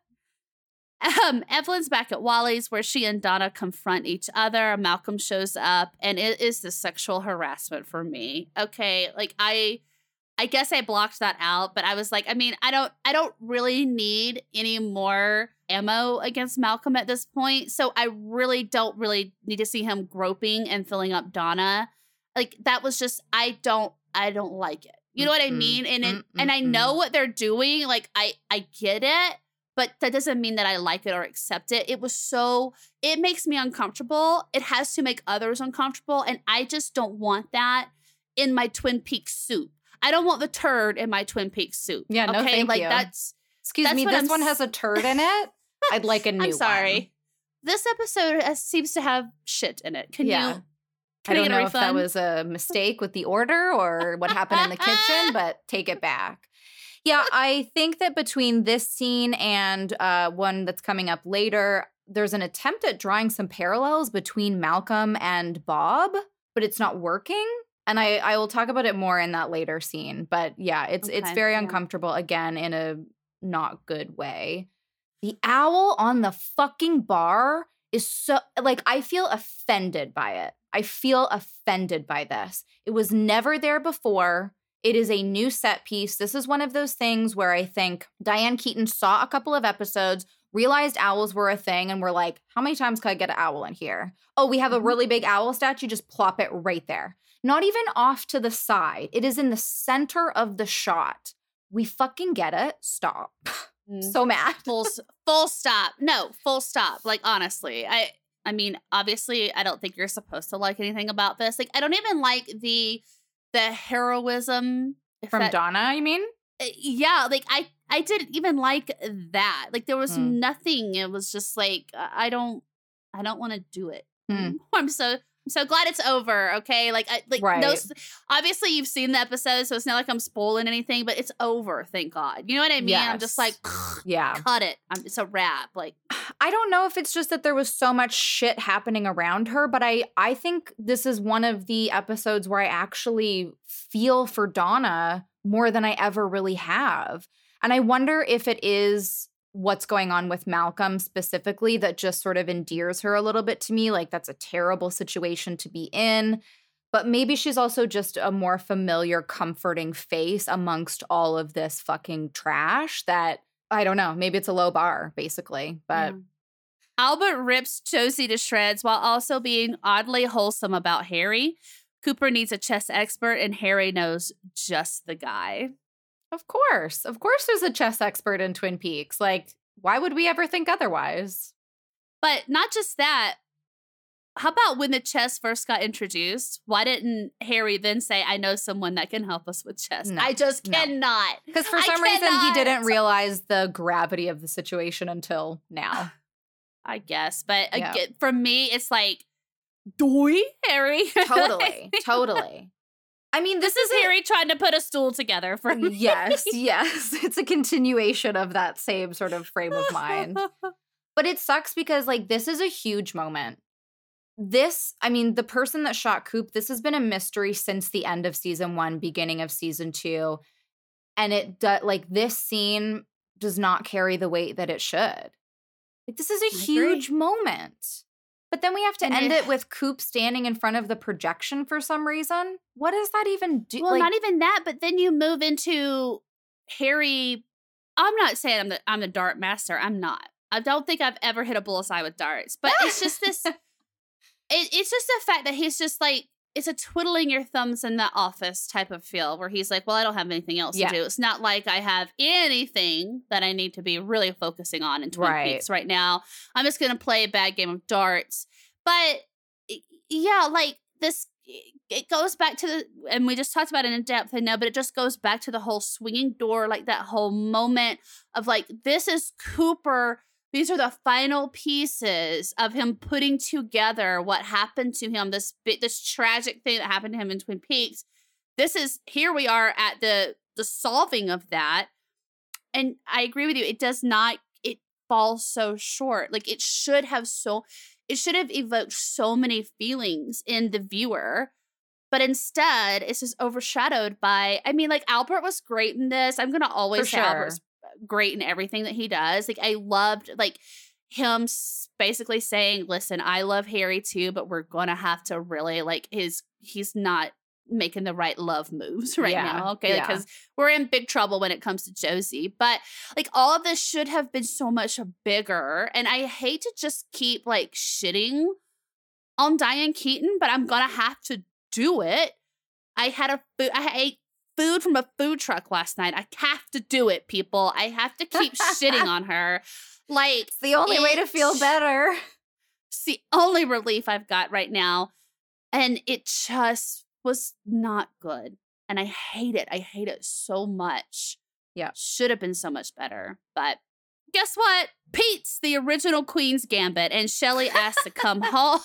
Um, Evelyn's back at Wally's where she and Donna confront each other. Malcolm shows up and it is the sexual harassment for me. Okay, like I I guess I blocked that out, but I was like, I mean, I don't I don't really need any more ammo against Malcolm at this point. So I really don't really need to see him groping and filling up Donna. Like that was just I don't I don't like it. You know what I Mm-mm. mean? And it, Mm-mm. and I know what they're doing. Like I I get it. But that doesn't mean that I like it or accept it. It was so, it makes me uncomfortable. It has to make others uncomfortable. And I just don't want that in my Twin Peaks soup. I don't want the turd in my Twin Peaks soup. Yeah, no, okay? thank like, you. That's, Excuse That's me, what this I'm one s- has a turd in it. I'd like a new I'm sorry. one. This episode has, seems to have shit in it. Can Yeah. you, I can don't get a know if that refund? was a mistake with the order or what happened in the kitchen, but take it back. Yeah, I think that between this scene and uh, one that's coming up later, there's an attempt at drawing some parallels between Malcolm and Bob, but it's not working. And I, I will talk about it more in that later scene. But yeah, it's it's Okay, very yeah. uncomfortable, again, in a not good way. The owl on the fucking bar is so, like, I feel offended by it. I feel offended by this. It was never there before. It is a new set piece. This is one of those things where I think Diane Keaton saw a couple of episodes, realized owls were a thing, and we're like, how many times could I get an owl in here? Oh, we have a Mhm. really big owl statue. Just plop it right there. Not even off to the side. It is in the center of the shot. We fucking get it. Stop. Mm. So mad. full s- full stop. No, full stop. Like honestly, I I mean, obviously, I don't think you're supposed to like anything about this. Like, I don't even like the the heroism if From that- Donna, you mean? uh, yeah, like I I didn't even like that. Like there was Hmm. nothing. It was just like I I don't I don't want to do it. Hmm. I'm so I'm so glad it's over. Okay, like I like Right. those. Obviously, you've seen the episode, so it's not like I'm spoiling anything. But it's over. Thank God. You know what I mean? I'm just like, Yes. Yeah. cut it. I'm, it's a wrap. Like I don't know if it's just that there was so much shit happening around her, but I I think this is one of the episodes where I actually feel for Donna more than I ever really have. And I wonder if it is what's going on with Malcolm specifically that just sort of endears her a little bit to me. Like, that's a terrible situation to be in. But maybe she's also just a more familiar, comforting face amongst all of this fucking trash that, I don't know, maybe it's a low bar, basically. But Mm. Albert rips Josie to shreds while also being oddly wholesome about Harry. Cooper needs a chess expert, and Harry knows just the guy. of course, of course there's a chess expert in Twin Peaks. Like, why would we ever think otherwise? But not just that. How about when the chess first got introduced? Why didn't Harry then say, I know someone that can help us with chess? No, I just no. cannot. Because for I some reason, he cannot. didn't realize the gravity of the situation until now. I guess. But Yeah. again, for me, it's like, doy, Harry. Totally, totally. I mean, This this, is Harry trying to put a stool together for me. Yes, yes. It's a continuation of that same sort of frame of mind. But it sucks because, like, this is a huge moment. This, I mean, the person that shot Coop, this has been a mystery since the end of season one, beginning of season two. And it, do, like, this scene does not carry the weight that it should. Like, this is a I huge agree. moment. But then we have to And end it- it with Coop standing in front of the projection for some reason. What does that even do? Well, like, not even that, but then you move into Harry. I'm not saying I'm the I'm the dart master. I'm not. I don't think I've ever hit a bullseye with darts. But it's just this. it, it's just the fact that he's just like, it's a twiddling your thumbs in the office type of feel where he's like, well, I don't have anything else Yeah. to do. It's not like I have anything that I need to be really focusing on in Twin Right. Peaks right now. I'm just going to play a bad game of darts. But yeah, like this, it goes back to the, and we just talked about it in depth, I know, but it just goes back to the whole swinging door, like that whole moment of like, this is Cooper. These are the final pieces of him putting together what happened to him, this bit, this tragic thing that happened to him in Twin Peaks. This is, here we are at the the solving of that. And I agree with you. It does not, it falls so short. Like it should have so, it should have evoked so many feelings in the viewer. But instead, it's just overshadowed by, I mean, like Albert was great in this. I'm going to always For say sure. Albert's great in everything that he does. Like I loved like him s- basically saying, listen, I love Harry too, but we're going to have to really like his, he's not making the right love moves right Yeah, now. Okay. yeah. Because we're in big trouble when it comes to Josie. But like all of this should have been so much bigger. And I hate to just keep like shitting on Diane Keaton, but I'm going to have to do it. I had a food, I ate food from a food truck last night. I have to do it, people. I have to keep shitting on her. Like, it's the only way to feel it- better. It's the only relief I've got right now. And it just was not good. And I hate it. I hate it so much. Yeah. Should have been so much better. But guess what? Pete's the original Queen's Gambit, and Shelley asked to come home.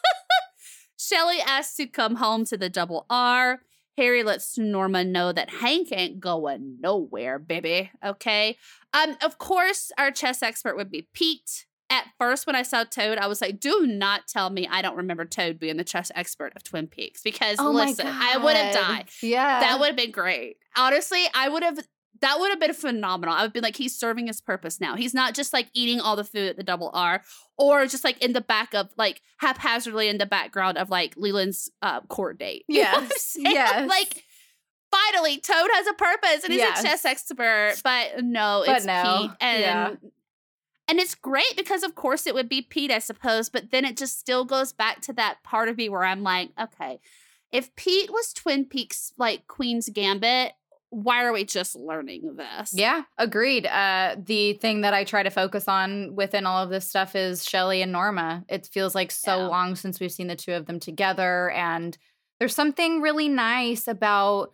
Shelley asked to come home to the double R. Harry lets Norma know that Hank ain't going nowhere, baby. Okay. Um, of course, our chess expert would be Pete. At first, when I saw Toad, I was like, do not tell me I don't remember Toad being the chess expert of Twin Peaks. Because Oh my listen, I would have God. died. Yeah. That would have been great. Honestly, I would have, that would have been phenomenal. I would be like, he's serving his purpose now. He's not just like eating all the food at the double R or just like in the back of like haphazardly in the background of like Leland's uh, court date. You know what I'm Yes. saying? Yes. Like, finally, Toad has a purpose and he's Yes. a chess expert. But no, But it's no. Pete. And, Yeah. and it's great because, of course, it would be Pete, I suppose. But then it just still goes back to that part of me where I'm like, okay, if Pete was Twin Peaks like Queen's Gambit, why are we just learning this? Yeah, agreed. Uh, the thing that I try to focus on within all of this stuff is Shelley and Norma. It feels like so Yeah. long since we've seen the two of them together. And there's something really nice about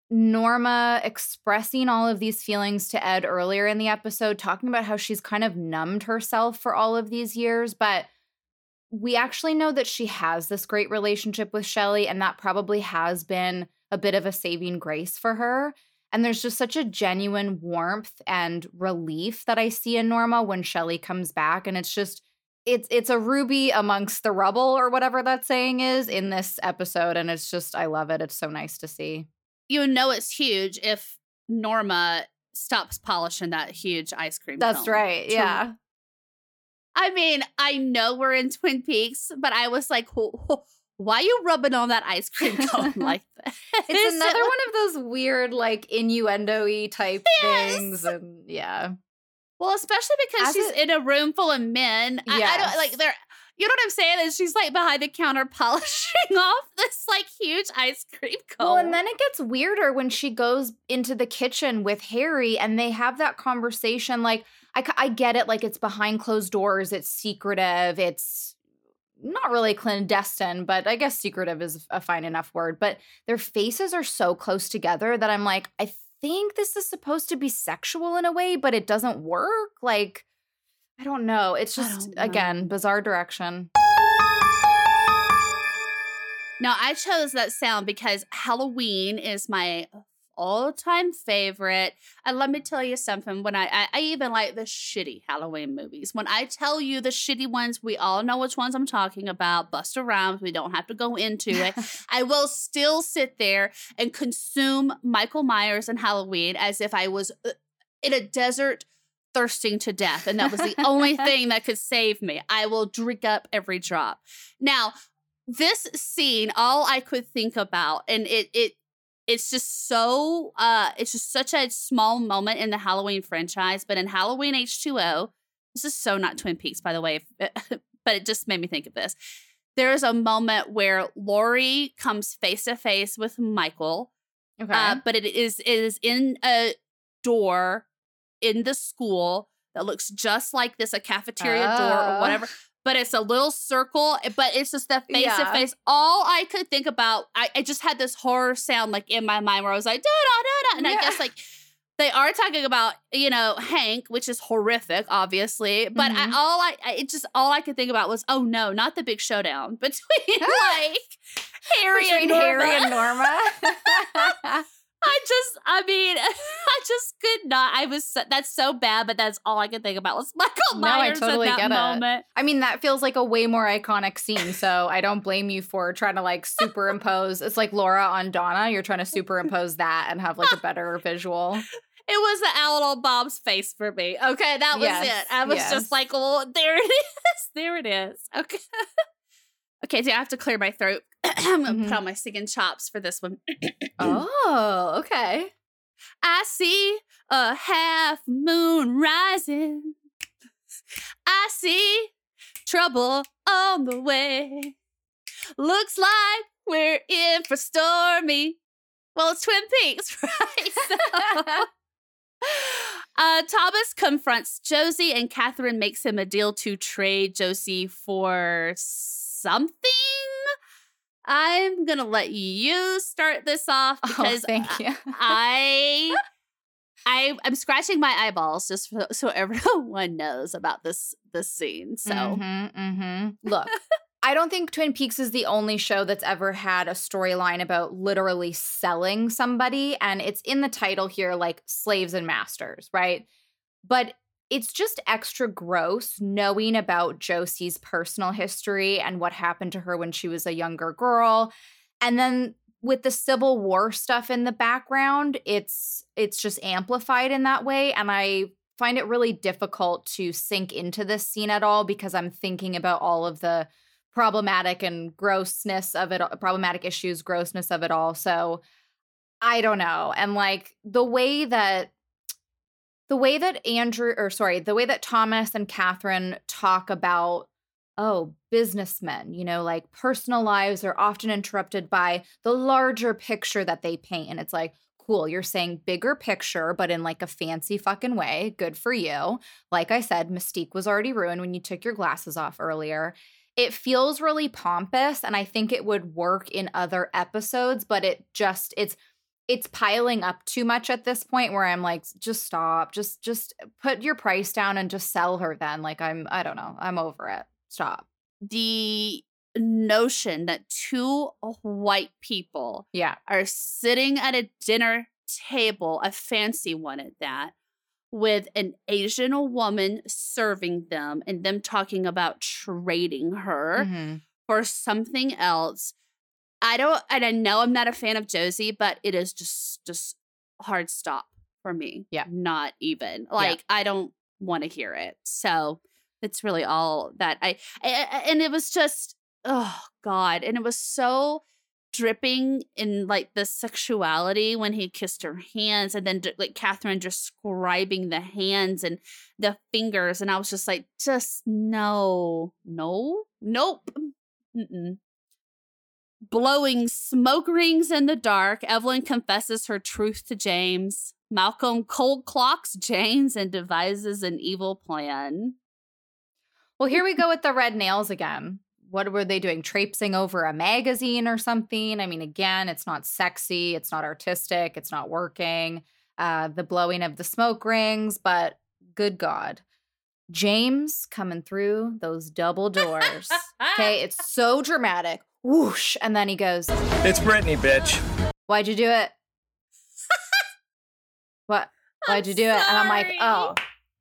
Norma expressing all of these feelings to Ed earlier in the episode, talking about how she's kind of numbed herself for all of these years. But we actually know that she has this great relationship with Shelley, and that probably has been a bit of a saving grace for her. And there's just such a genuine warmth and relief that I see in Norma when Shelley comes back. And it's just, it's it's a ruby amongst the rubble, or whatever that saying is, in this episode. And it's just, I love it. It's so nice to see. You know it's huge if Norma stops polishing that huge ice cream That's cone. right. To- Yeah. I mean, I know we're in Twin Peaks, but I was like, wh- wh- why are you rubbing on that ice cream cone like that? It's another one of those weird, like, innuendo-y type Yes. things. And yeah. Well, especially because As she's a- in a room full of men. I, I don't Yes. like they're. You know what I'm saying? And she's like behind the counter polishing off this like huge ice cream cone. Well, and then it gets weirder when she goes into the kitchen with Harry and they have that conversation. Like, I, c- I get it. Like, it's behind closed doors. It's secretive. It's not really clandestine, but I guess secretive is a fine enough word. But their faces are so close together that I'm like, I think this is supposed to be sexual in a way, but it doesn't work. Like, I don't know. It's I just, don't know. again, bizarre direction. Now, I chose that sound because Halloween is my all-time favorite. And let me tell you something. When I, I, I even like the shitty Halloween movies. When I tell you the shitty ones, we all know which ones I'm talking about. Busta Rhymes. We don't have to go into it. I will still sit there and consume Michael Myers and Halloween as if I was in a desert thirsting to death, and that was the only thing that could save me. I will drink up every drop. Now, this scene, all I could think about, and it it it's just so uh it's just such a small moment in the Halloween franchise, but in Halloween H two O, this is so not Twin Peaks, by the way, but it just made me think of this. There is a moment where Laurie comes face to face with Michael, Okay. uh, but it is it is in a door in the school that looks just like this, a cafeteria oh. door or whatever, but it's a little circle, but it's just the face yeah. to face. All I could think about, I, I just had this horror sound like in my mind where I was like, da da da da. And yeah. I guess like they are talking about, you know, Hank, which is horrific, obviously. But mm-hmm. I, all I, I, it just, all I could think about was, oh no, not the big showdown between like Harry between and Norma. Harry and Norma. I just, I mean, I just could not. I was, so, that's so bad, but that's all I could think about was Michael Myers no, I totally at that get moment. It. I mean, that feels like a way more iconic scene, so I don't blame you for trying to like superimpose. It's like Laura on Donna. You're trying to superimpose that and have like a better visual. It was the Owl Bob's face for me. Okay, that was yes, it. I was yes. just like, well, there it is. There it is. Okay. Okay, so I have to clear my throat. I'm going to mm-hmm. put on my singing chops for this one. Oh, okay. I see a half moon rising. I see trouble on the way. Looks like we're in for stormy. Well, it's Twin Peaks, right? So, uh, Thomas confronts Josie, and Catherine makes him a deal to trade Josie for something. I'm gonna let you start this off because oh, thank you. I, I, I'm scratching my eyeballs just so, so everyone knows about this this scene. So, mm-hmm, mm-hmm. Look, I don't think Twin Peaks is the only show that's ever had a storyline about literally selling somebody, and it's in the title here, like slaves and masters, right? But it's just extra gross knowing about Josie's personal history and what happened to her when she was a younger girl. And then with the Civil War stuff in the background, it's it's just amplified in that way. And I find it really difficult to sink into this scene at all because I'm thinking about all of the problematic and grossness of it, problematic issues, grossness of it all. So I don't know. And like the way that The way that Andrew, or sorry, the way that Thomas and Catherine talk about, oh, businessmen, you know, like personal lives are often interrupted by the larger picture that they paint. And it's like, cool, you're saying bigger picture, but in like a fancy fucking way. Good for you. Like I said, Mystique was already ruined when you took your glasses off earlier. It feels really pompous, and I think it would work in other episodes, but it just, it's, It's piling up too much at this point where I'm like, just stop, just just put your price down and just sell her then. Like I'm, I don't know, I'm over it. Stop. The notion that two white people yeah. are sitting at a dinner table, a fancy one at that, with an Asian woman serving them and them talking about trading her mm-hmm. for something else. I don't, and I know I'm not a fan of Josie, but it is just, just hard stop for me. Yeah. Not even. Like, yeah. I don't want to hear it. So it's really all that I, I, and it was just, oh God. And it was so dripping in like the sexuality when he kissed her hands, and then like Catherine describing the hands and the fingers. And I was just like, just no, no, nope. Mm-mm. Blowing smoke rings in the dark, Evelyn confesses her truth to James. Malcolm cold clocks James and devises an evil plan. Well, here we go with the red nails again. What were they doing? Traipsing over a magazine or something? I mean, again, it's not sexy. It's not artistic. It's not working. Uh, the blowing of the smoke rings, but good God. James coming through those double doors. Okay, it's so dramatic. Whoosh. And then he goes, It's Brittany, bitch. Why'd you do it? Why'd you do it? And I'm like, oh,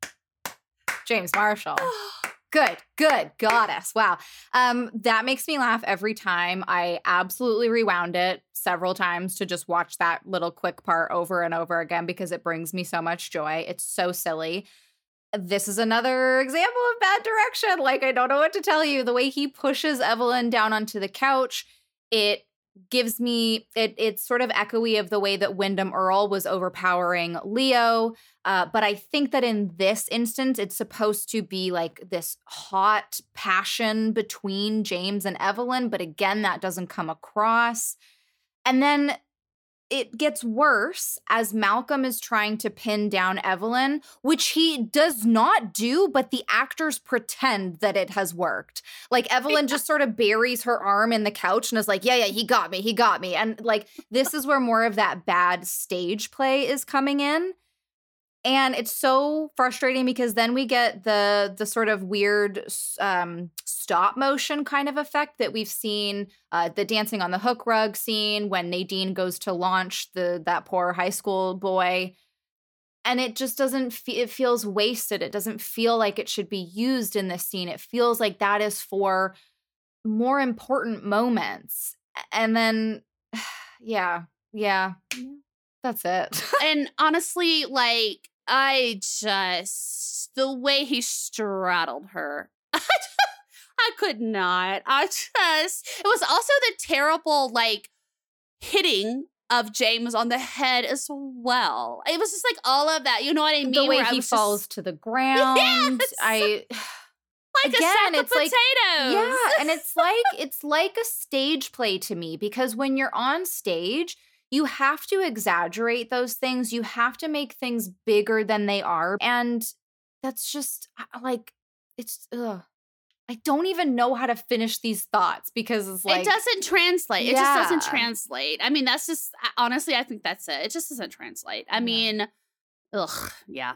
James Marshall. Good, good, goddess. Wow. Um, that makes me laugh every time. I absolutely rewound it several times to just watch that little quick part over and over again because it brings me so much joy. It's so silly. This is another example of bad direction. Like, I don't know what to tell you. The way he pushes Evelyn down onto the couch, it gives me, it, it's sort of echoey of the way that Wyndham Earl was overpowering Leo. Uh, but I think that in this instance, it's supposed to be like this hot passion between James and Evelyn. But again, that doesn't come across. And then it gets worse as Malcolm is trying to pin down Evelyn, which he does not do, but the actors pretend that it has worked. Like, Evelyn just sort of buries her arm in the couch and is like, yeah, yeah, he got me, he got me. And like, this is where more of that bad stage play is coming in. And it's so frustrating because then we get the the sort of weird um, stop motion kind of effect that we've seen, uh, the dancing on the hook rug scene when Nadine goes to launch the that poor high school boy. And it just doesn't feel, it feels wasted. It doesn't feel like it should be used in this scene. It feels like that is for more important moments. And then, yeah, yeah, that's it. And honestly, like, I just, the way he straddled her, I could not. I just, it was also the terrible, like, hitting of James on the head as well. It was just like all of that. You know what I mean? The way Where he falls just, to the ground. Yes! I like again, a sack of it's like, potatoes. yeah, and it's like it's like a stage play to me because when you're on stage, you have to exaggerate those things. You have to make things bigger than they are. And that's just like, it's, ugh. I don't even know how to finish these thoughts because it's like. It doesn't translate. It Yeah. just doesn't translate. I mean, that's just, honestly, I think that's it. It just doesn't translate. I Yeah. mean, ugh, yeah.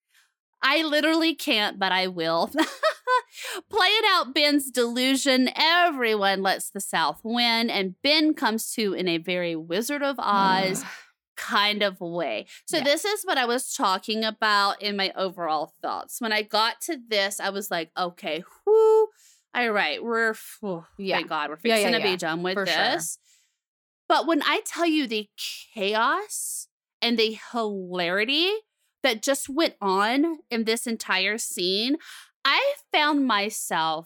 I literally can't, but I will. Playing out Ben's delusion, everyone lets the South win, and Ben comes to in a very Wizard of Oz kind of way. So Yeah. this is what I was talking about in my overall thoughts. When I got to this, I was like, okay, whoo, all right, we're, whew, Yeah. thank God, we're Yeah, fixing yeah, to be yeah. done with For sure. this. But when I tell you the chaos and the hilarity that just went on in this entire scene, I found myself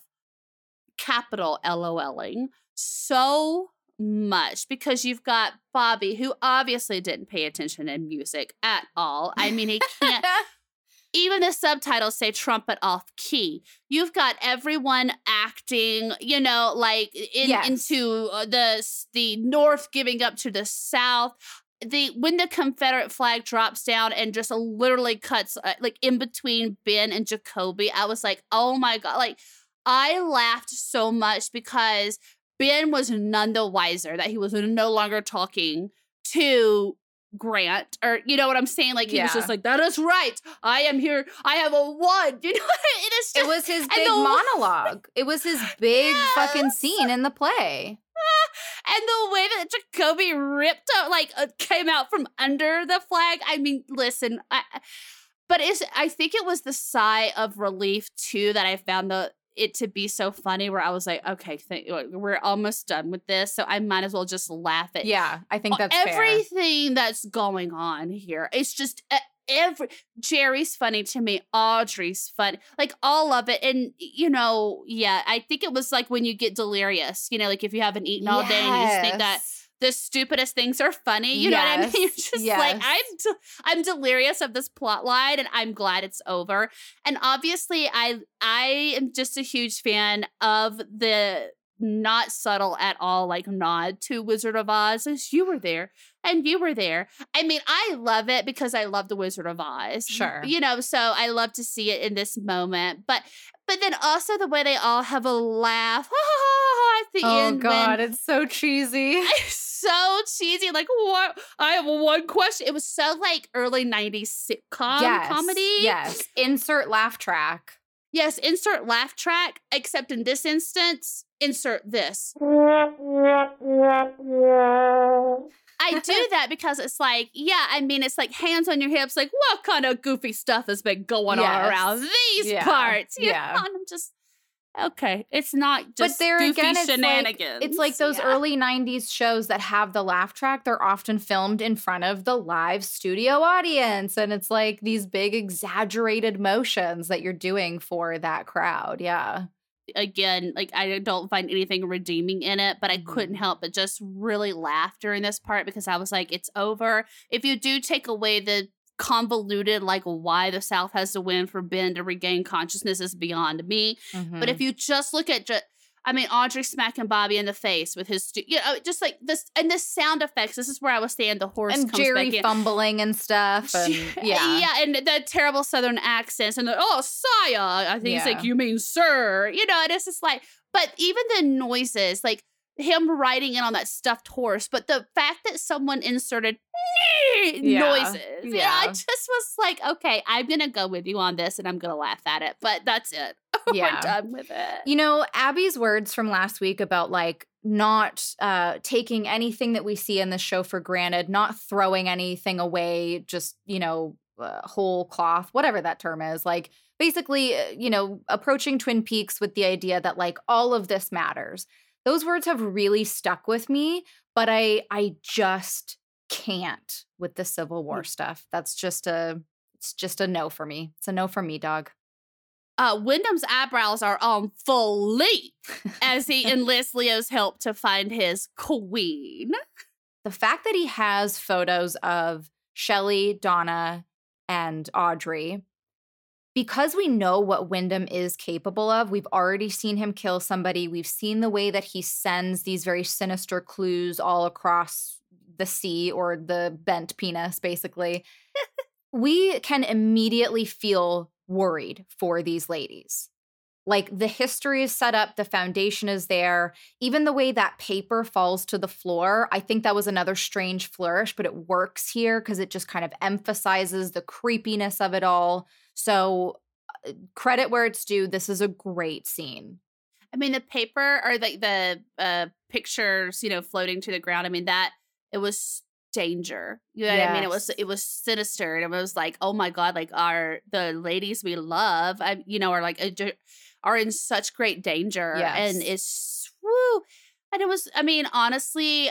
capital LOLing so much because you've got Bobby, who obviously didn't pay attention in music at all. I mean, he can't. Even the subtitles say trumpet off key. You've got everyone acting, you know, like in, Yes. into uh, the the North giving up to the South. The when the Confederate flag drops down and just literally cuts uh, like in between Ben and Jacoby, I was like, oh my God. Like, I laughed so much because Ben was none the wiser that he was no longer talking to Grant, or you know what I'm saying? Like, he was Yeah. just like, that is right. I am here. I have a one. You know, it is just, It was his and big the- monologue. It was his big fucking Yes. scene in the play. And the way that Jacoby ripped up, like, uh, came out from under the flag. I mean, listen, I, but it's, I think it was the sigh of relief, too, that I found the it to be so funny where I was like, okay, th- we're almost done with this. So I might as well just laugh at Yeah, I think that's fair. everything that's going on here. It's just uh, every Jerry's funny to me. Audrey's funny, like all of it. And you know, yeah, I think it was like when you get delirious, you know, like if you haven't eaten all day and you just think that Yes. the stupidest things are funny. You know what I mean? Yes, You're just yes. like, I'm de- I'm delirious of this plot line and I'm glad it's over. And obviously I I am just a huge fan of the not subtle at all, like nod to Wizard of Oz as you were there and you were there. I mean, I love it because I love the Wizard of Oz. Sure. You know, so I love to see it in this moment. But but then also the way they all have a laugh at the Oh end. God, when, it's so cheesy. it's so cheesy. Like, what? I have one question. It was so like early nineties sitcom yes, comedy. Yes. Insert laugh track. Yes, insert laugh track, except in this instance, insert this. I do that because it's like, yeah, I mean, it's like hands on your hips, like, what kind of goofy stuff has been going Yes. on around these Yeah. parts? You Yeah. know? And I'm just, okay, it's not just but there goofy again, it's shenanigans. like, it's like those Yeah. early nineties shows that have the laugh track. They're often filmed in front of the live studio audience. And it's like these big exaggerated motions that you're doing for that crowd. Yeah. Again, like I don't find anything redeeming in it, but I Mhm. couldn't help but just really laugh during this part because I was like, it's over. If you do take away the convoluted, like why the South has to win for Ben to regain consciousness is beyond me. But if you just look at just, I mean, Audrey smacking Bobby in the face with his, stu- you know, just like this, and the sound effects. This is where I was saying the horse and comes Jerry back in. fumbling and stuff. And, yeah. yeah, and the terrible Southern accents, and the oh, sire. I think it's Yeah. like you mean sir, you know. And it's just like, but even the noises, like him riding in on that stuffed horse, but the fact that someone inserted Yeah. noises, yeah, Yeah. I just was like, okay, I'm gonna go with you on this, and I'm gonna laugh at it, but that's it. Yeah. We're done with it. You know, Abby's words from last week about like not uh, taking anything that we see in this show for granted, not throwing anything away, just, you know, uh, whole cloth, whatever that term is. Like basically, uh, you know, approaching Twin Peaks with the idea that like all of this matters. Those words have really stuck with me, but I I just can't with the Civil War stuff. That's just a it's just a no for me. It's a no for me, dog. Uh, Wyndham's eyebrows are on fleek as he enlists Leo's help to find his queen. The fact that he has photos of Shelley, Donna, and Audrey, because we know what Wyndham is capable of, we've already seen him kill somebody. We've seen the way that he sends these very sinister clues all across the sea or the bent penis, basically. We can immediately feel worried for these ladies. Like the history is set up, the foundation is there. Even the way that paper falls to the floor, I think that was another strange flourish, but it works here because it just kind of emphasizes the creepiness of it all. So uh, credit where it's due. This is a great scene. I mean, the paper or like the, the uh, pictures, you know, floating to the ground. I mean, that it was danger. You know what I mean? It was Yes. it was sinister, and it was like, oh my god, like our the ladies we love, I you know, are like a, are in such great danger, Yes. and it's woo. And it was, I mean, honestly,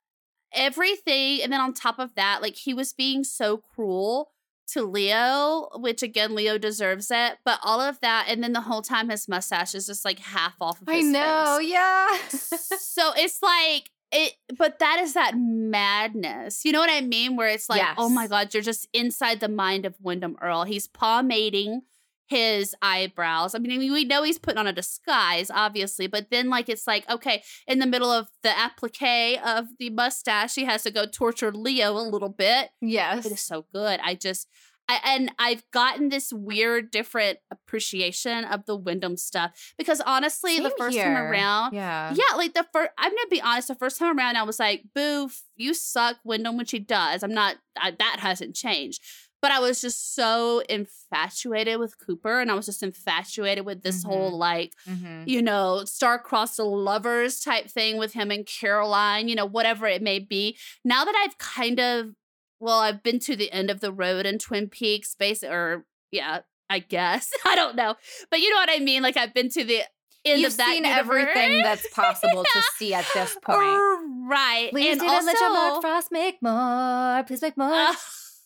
everything, and then on top of that, like he was being so cruel to Leo, which again, Leo deserves it, but all of that, and then the whole time his mustache is just like half off of his I know, face. yeah. So it's like it, but that is that madness. You know what I mean? Where it's like, Yes. oh my God, you're just inside the mind of Wyndham Earl. He's pomading his eyebrows. I mean, we know he's putting on a disguise, obviously, but then like it's like, okay, in the middle of the applique of the mustache, he has to go torture Leo a little bit. Yes. It is so good. I just, I, and I've gotten this weird, different appreciation of the Wyndham stuff because honestly, the Same first time here. around, Yeah. yeah, like the first, I'm gonna be honest, the first time around, I was like, boo, you suck, Wyndham, which he does. I'm not, I, that hasn't changed. But I was just so infatuated with Cooper, and I was just infatuated with this Mhm. whole, like, Mm-hmm. you know, star-crossed lovers type thing with him and Caroline, you know, whatever it may be. Now that I've kind of, well, I've been to the end of the road in Twin Peaks, base, or yeah, I guess. I don't know. But you know what I mean? Like, I've been to the end You've of that seen universe. everything that's possible to see at this point. Right. Please and do also, not let your Mark Frost make more. Please make more. Uh,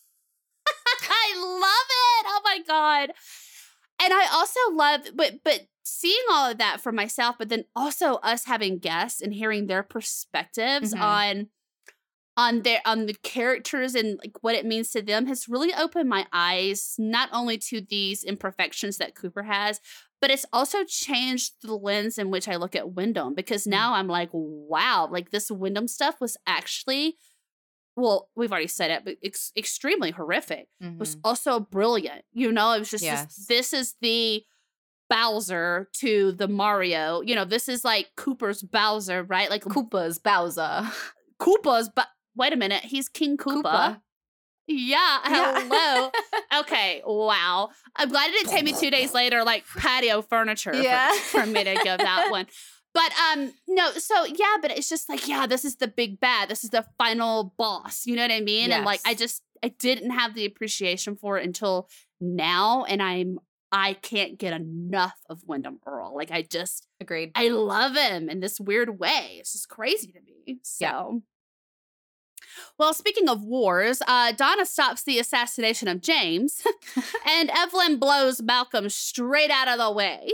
I love it. Oh my God. And I also love, but but seeing all of that for myself, but then also us having guests and hearing their perspectives Mhm. on on their on the characters and like what it means to them has really opened my eyes, not only to these imperfections that Cooper has, but it's also changed the lens in which I look at Wyndham, because now I'm like, wow, like this Wyndham stuff was actually, well, we've already said it, but ex- extremely horrific. It was Mhm. also brilliant. You know, it was just, Yes. this, this is the Bowser to the Mario. You know, this is like Cooper's Bowser, right? Like Koopa's Bowser. Koopa's, but wait a minute, he's King Koopa. Koopa. Yeah, Yeah. hello. Okay, wow. I'm glad it didn't take me two days later, like patio furniture, for- Yeah. for, me to give that one. But um, no, so yeah, but it's just like, yeah, this is the big bad. This is the final boss. You know what I mean? Yes. And like, I just, I didn't have the appreciation for it until now. And I'm, I can't get enough of Wyndham Earl. Like, I just, Agreed. I love him in this weird way. It's just crazy to me. So. Yeah. Well, speaking of wars, uh, Donna stops the assassination of James, and Evelyn blows Malcolm straight out of the way.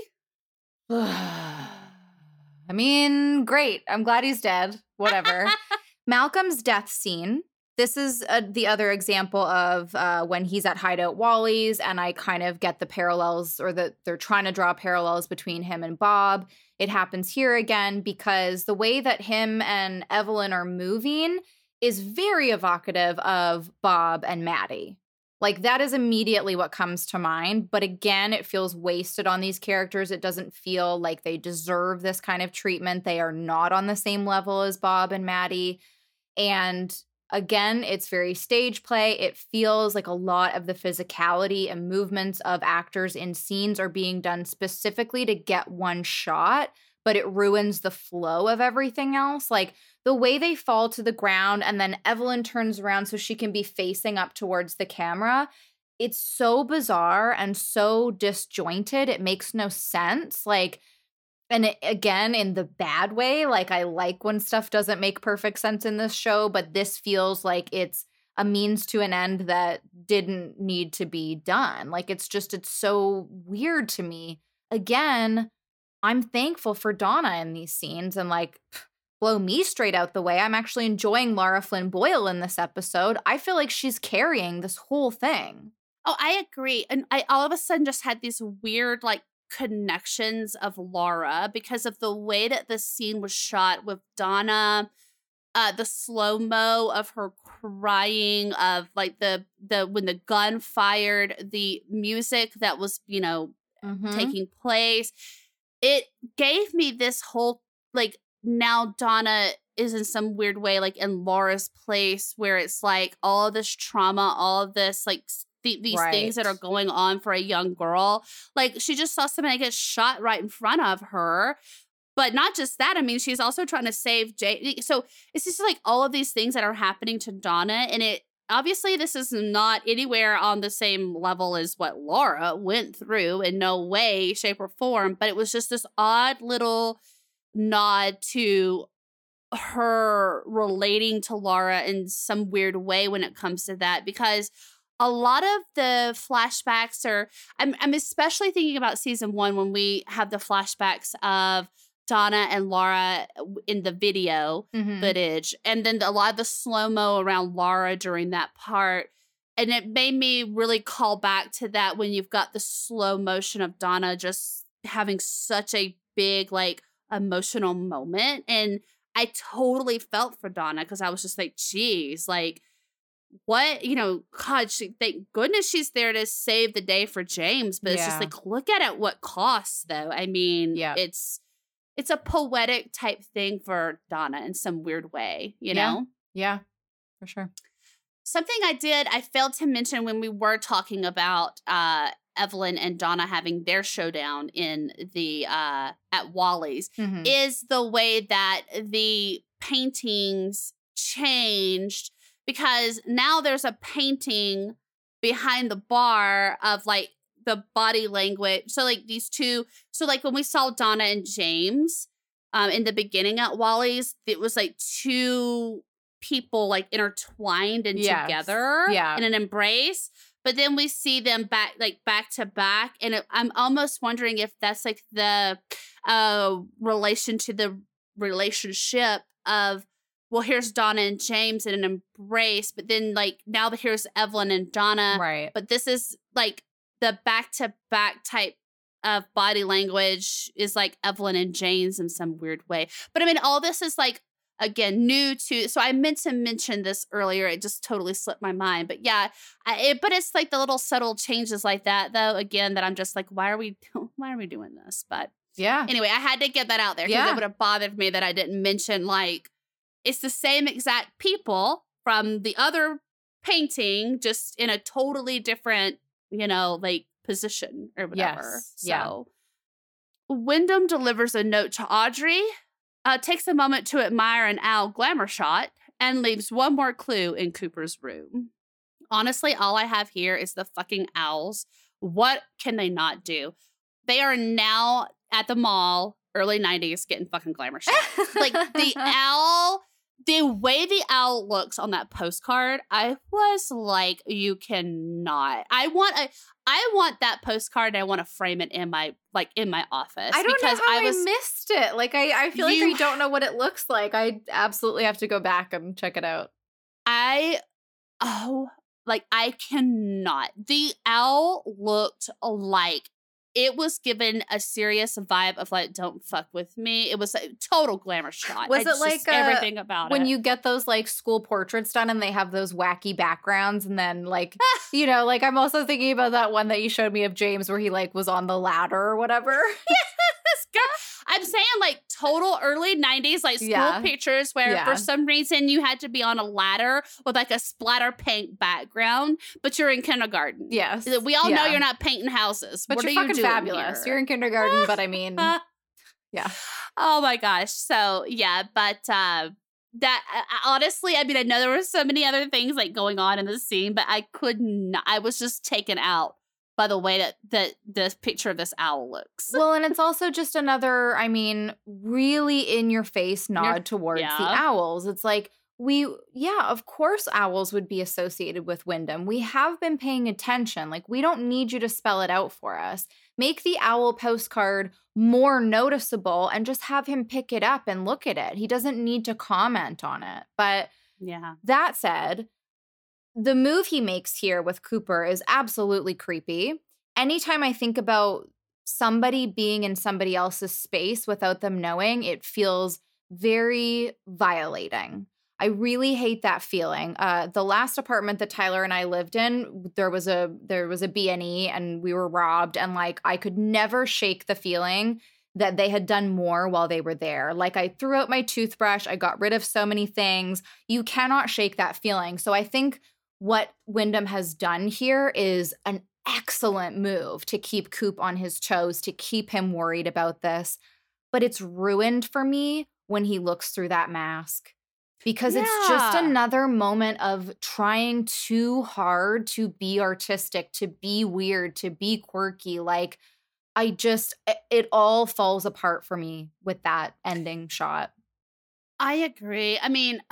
I mean, great. I'm glad he's dead. Whatever. Malcolm's death scene. This is uh, the other example of uh, when he's at Hideout Wally's, and I kind of get the parallels, or that they're trying to draw parallels between him and Bob. It happens here again because the way that him and Evelyn are moving is very evocative of Bob and Maddie. Like, that is immediately what comes to mind. But again, it feels wasted on these characters. It doesn't feel like they deserve this kind of treatment. They are not on the same level as Bob and Maddie. And again, it's very stage play. It feels like a lot of the physicality and movements of actors in scenes are being done specifically to get one shot, but it ruins the flow of everything else. Like, the way they fall to the ground and then Evelyn turns around so she can be facing up towards the camera, it's so bizarre and so disjointed. It makes no sense. Like, and it, again, in the bad way, like, I like when stuff doesn't make perfect sense in this show, but this feels like it's a means to an end that didn't need to be done. Like, it's just, it's so weird to me. Again, I'm thankful for Donna in these scenes, and like, blow me straight out the way. I'm actually enjoying Lara Flynn Boyle in this episode. I feel like she's carrying this whole thing. Oh, I agree. And I all of a sudden just had these weird, like, connections of Laura because of the way that the scene was shot with Donna, uh, the slow-mo of her crying, of like the the when the gun fired, the music that was, you know, Mm-hmm. taking place. It gave me this whole, like, now Donna is in some weird way, like, in Laura's place, where it's like all of this trauma, all of this, like, th- these Right. things that are going on for a young girl. Like, she just saw somebody get shot right in front of her. But not just that, I mean, she's also trying to save Jay. So it's just like all of these things that are happening to Donna. And it, obviously, this is not anywhere on the same level as what Laura went through, in no way, shape, or form. But it was just this odd little nod to her relating to Laura in some weird way when it comes to that, because a lot of the flashbacks are, I'm, I'm especially thinking about season one when we have the flashbacks of Donna and Laura in the video Mm-hmm. footage, and then a lot of the slow-mo around Laura during that part. And it made me really call back to that when you've got the slow motion of Donna just having such a big, like, emotional moment. And I totally felt for Donna because I was just like, geez, like, what, you know, God, she, thank goodness she's there to save the day for James. But it's just Yeah. like, look at it, what costs, though. I mean, Yeah. it's it's a poetic type thing for Donna in some weird way, you Yeah. know? Yeah, for sure. Something I did, I failed to mention when we were talking about uh, Evelyn and Donna having their showdown in the uh, at Wally's, Mhm. is the way that the paintings changed, because now there's a painting behind the bar of, like, the body language. So, like, these two, so like when we saw Donna and James um, in the beginning at Wally's, it was like two people, like, intertwined and Yes. together Yeah. in an embrace. But then we see them back, like, back to back. And it, I'm almost wondering if that's like the uh, relation to the relationship of, well, here's Donna and James in an embrace, but then, like, now here's Evelyn and Donna. Right. But this is like the back to back type of body language is like Evelyn and James in some weird way. But I mean, all this is, like, again, new to, so I meant to mention this earlier. It just totally slipped my mind. But yeah, I, it, but it's like the little subtle changes like that, though, again, that I'm just like, why are we, why are we doing this? But Yeah. anyway, I had to get that out there because Yeah. it would have bothered me that I didn't mention, like, it's the same exact people from the other painting, just in a totally different, you know, like, position or whatever. Yes. So, Yeah. Wyndham delivers a note to Audrey, uh, takes a moment to admire an owl glamour shot, and leaves one more clue in Cooper's room. Honestly, all I have here is the fucking owls. What can they not do? They are now at the mall, early nineties, getting fucking glamour shots. Like, the owl, the way the owl looks on that postcard, I was like, you cannot. I want a, I want that postcard, and I want to frame it in my, like, in my office. I don't because know how I, I was, missed it. Like, I, I feel like You- I don't know what it looks like. I absolutely have to go back and check it out. I, oh, like, I cannot. The owl looked like it was given a serious vibe of, like, don't fuck with me. It was a total glamour shot. Was It's it like, just uh, everything about When it? you get those, like, school portraits done and they have those wacky backgrounds, and then, like, you know, like, I'm also thinking about that one that you showed me of James where he, like, was on the ladder or whatever. Yes, girl. I'm saying, like, total early nineties, like, school Yeah. pictures where Yeah. for some reason you had to be on a ladder with, like, a splatter paint background, but you're in kindergarten. Yes. We all know Yeah. you're not painting houses. But what you're are you fucking doing fabulous. here? You're in kindergarten, but I mean, yeah. Oh my gosh. So yeah, but uh that uh, honestly, I mean, I know there were so many other things like going on in the scene, but I could not. I was just taken out by the way that that this picture of this owl looks. Well, and it's also just another, I mean, really in your face nod You're- towards the yeah. owls. It's like, we, yeah, of course owls would be associated with Wyndham. We have been paying attention. Like, we don't need you to spell it out for us. Make the owl postcard more noticeable and just have him pick it up and look at it. He doesn't need to comment on it. But Yeah. that said, the move he makes here with Cooper is absolutely creepy. Anytime I think about somebody being in somebody else's space without them knowing, it feels very violating. I really hate that feeling. Uh, the last apartment that Tyler and I lived in, there was a there was a B and E and we were robbed, and like I could never shake the feeling that they had done more while they were there. Like, I threw out my toothbrush, I got rid of so many things. You cannot shake that feeling. So I think what Wyndham has done here is an excellent move to keep Coop on his toes, to keep him worried about this. But it's ruined for me when he looks through that mask. Because it's just Yeah. another moment of trying too hard to be artistic, to be weird, to be quirky. Like, I just, it- it all falls apart for me with that ending shot. I agree. I mean,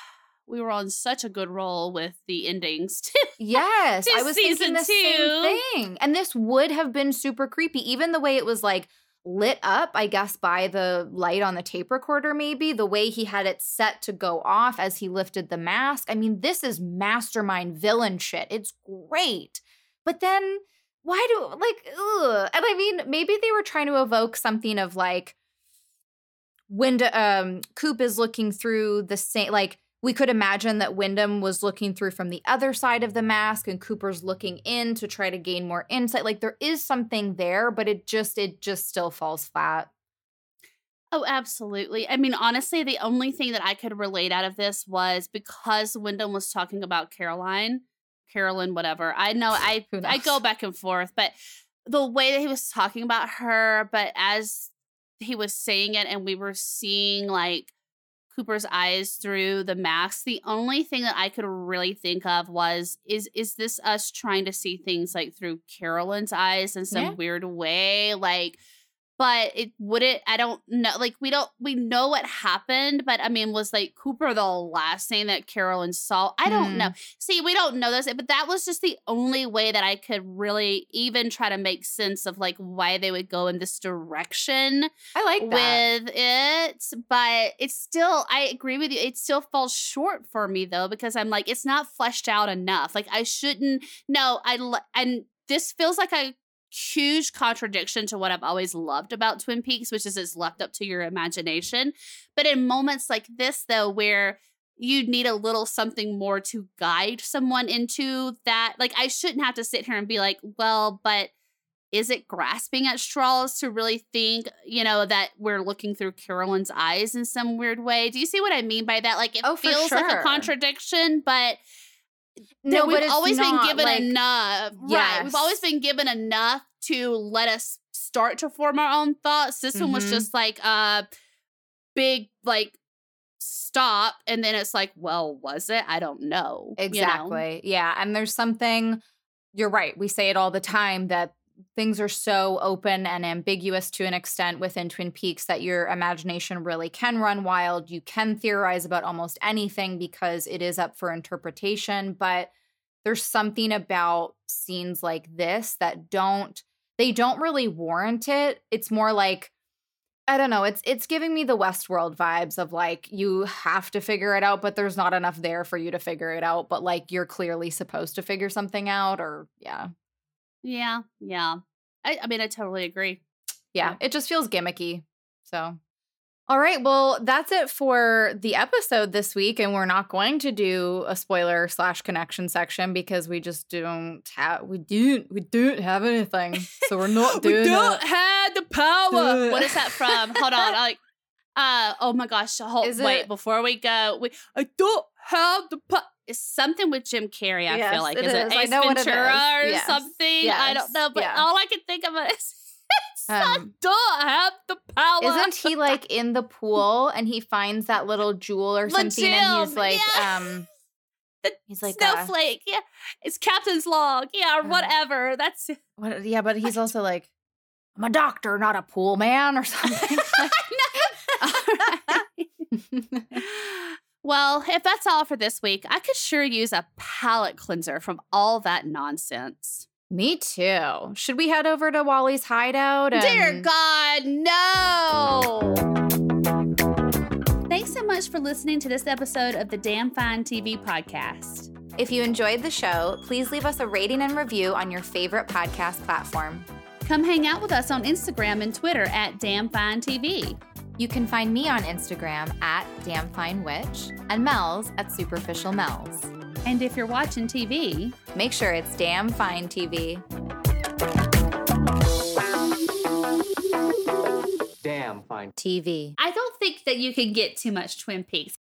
we were on such a good roll with the endings too. Yes, To I was season thinking the two. same thing. And this would have been super creepy, even the way it was like lit up, I guess, by the light on the tape recorder, maybe. The way he had it set to go off as he lifted the mask. I mean, this is mastermind villain shit. It's great. But then why do, like, ugh. And I mean, maybe they were trying to evoke something of like, Wynd- um, Coop is looking through the same, like, we could imagine that Wyndham was looking through from the other side of the mask and Cooper's looking in to try to gain more insight. Like, there is something there, but it just, it just still falls flat. Oh, absolutely. I mean, honestly, the only thing that I could relate out of this was because Wyndham was talking about Caroline, Carolyn, whatever. I know I Who I knows? go back and forth, but the way that he was talking about her, but as he was saying it and we were seeing like Cooper's eyes through the mask, the only thing that I could really think of was, is is this us trying to see things like through Carolyn's eyes in some Yeah. weird way? Like, but it wouldn't, I don't know, like we don't, we know what happened, but I mean, was like Cooper the last thing that Carolyn saw? I don't Hmm. know. See, we don't know this, but that was just the only way that I could really even try to make sense of like why they would go in this direction I like that. with it. But it's still, I agree with you, it still falls short for me though, because I'm like, it's not fleshed out enough. Like I shouldn't, no, I, l- and this feels like a huge contradiction to what I've always loved about Twin Peaks, which is it's left up to your imagination. But in moments like this, though, where you need a little something more to guide someone into that, like I shouldn't have to sit here and be like, well, but is it grasping at straws to really think, you know, that we're looking through Carolyn's eyes in some weird way? Do you see what I mean by that? Like it Oh, for feels like sure. a contradiction, but No, that we've but it's always not, been given like- enough. Right. Yes. We've always been given enough to let us start to form our own thoughts. This mm-hmm. one was just like a big, like, stop. And then it's like, well, was it? I don't know. Exactly. You know? Yeah. And there's something, you're right. We say it all the time that things are so open and ambiguous to an extent within Twin Peaks that your imagination really can run wild. You can theorize about almost anything because it is up for interpretation. But there's something about scenes like this that don't, they don't really warrant it. It's more like, I don't know, it's it's giving me the Westworld vibes of like, you have to figure it out, but there's not enough there for you to figure it out. But like, you're clearly supposed to figure something out, or yeah. Yeah, yeah. I, I mean, I totally agree. Yeah, it just feels gimmicky. So, all right, well, that's it for the episode this week. And we're not going to do a spoiler slash connection section because we just don't have, we don't, we don't have anything. So we're not doing it. We don't have the power. What is that from? Hold on. I like, uh, oh my gosh. Hold, is wait, it? Before we go, we, I don't have the power. It's something with Jim Carrey, I yes, feel like. It is, is. it Ace Ventura or yes. something? Yes. I don't know, but yeah. all I can think of is um, I don't have the power. Isn't he like in the pool and he finds that little jewel or something Jim, and he's like, yeah. um, the he's like snowflake. Uh, yeah, it's captain's log. Yeah, or uh, whatever. That's what. Yeah, but he's also like, I'm a doctor, not a pool man, or something. Well, if that's all for this week, I could sure use a palate cleanser from all that nonsense. Me too. Should we head over to Wally's hideout? And... Dear God, no! Thanks so much for listening to this episode of the Damn Fine T V podcast. If you enjoyed the show, please leave us a rating and review on your favorite podcast platform. Come hang out with us on Instagram and Twitter at Damn Fine T V. You can find me on Instagram at Damn Fine Witch and Mel's at Superficial Mel's. And if you're watching T V, make sure it's Damn Fine T V. Damn Fine T V. I don't think that you can get too much Twin Peaks.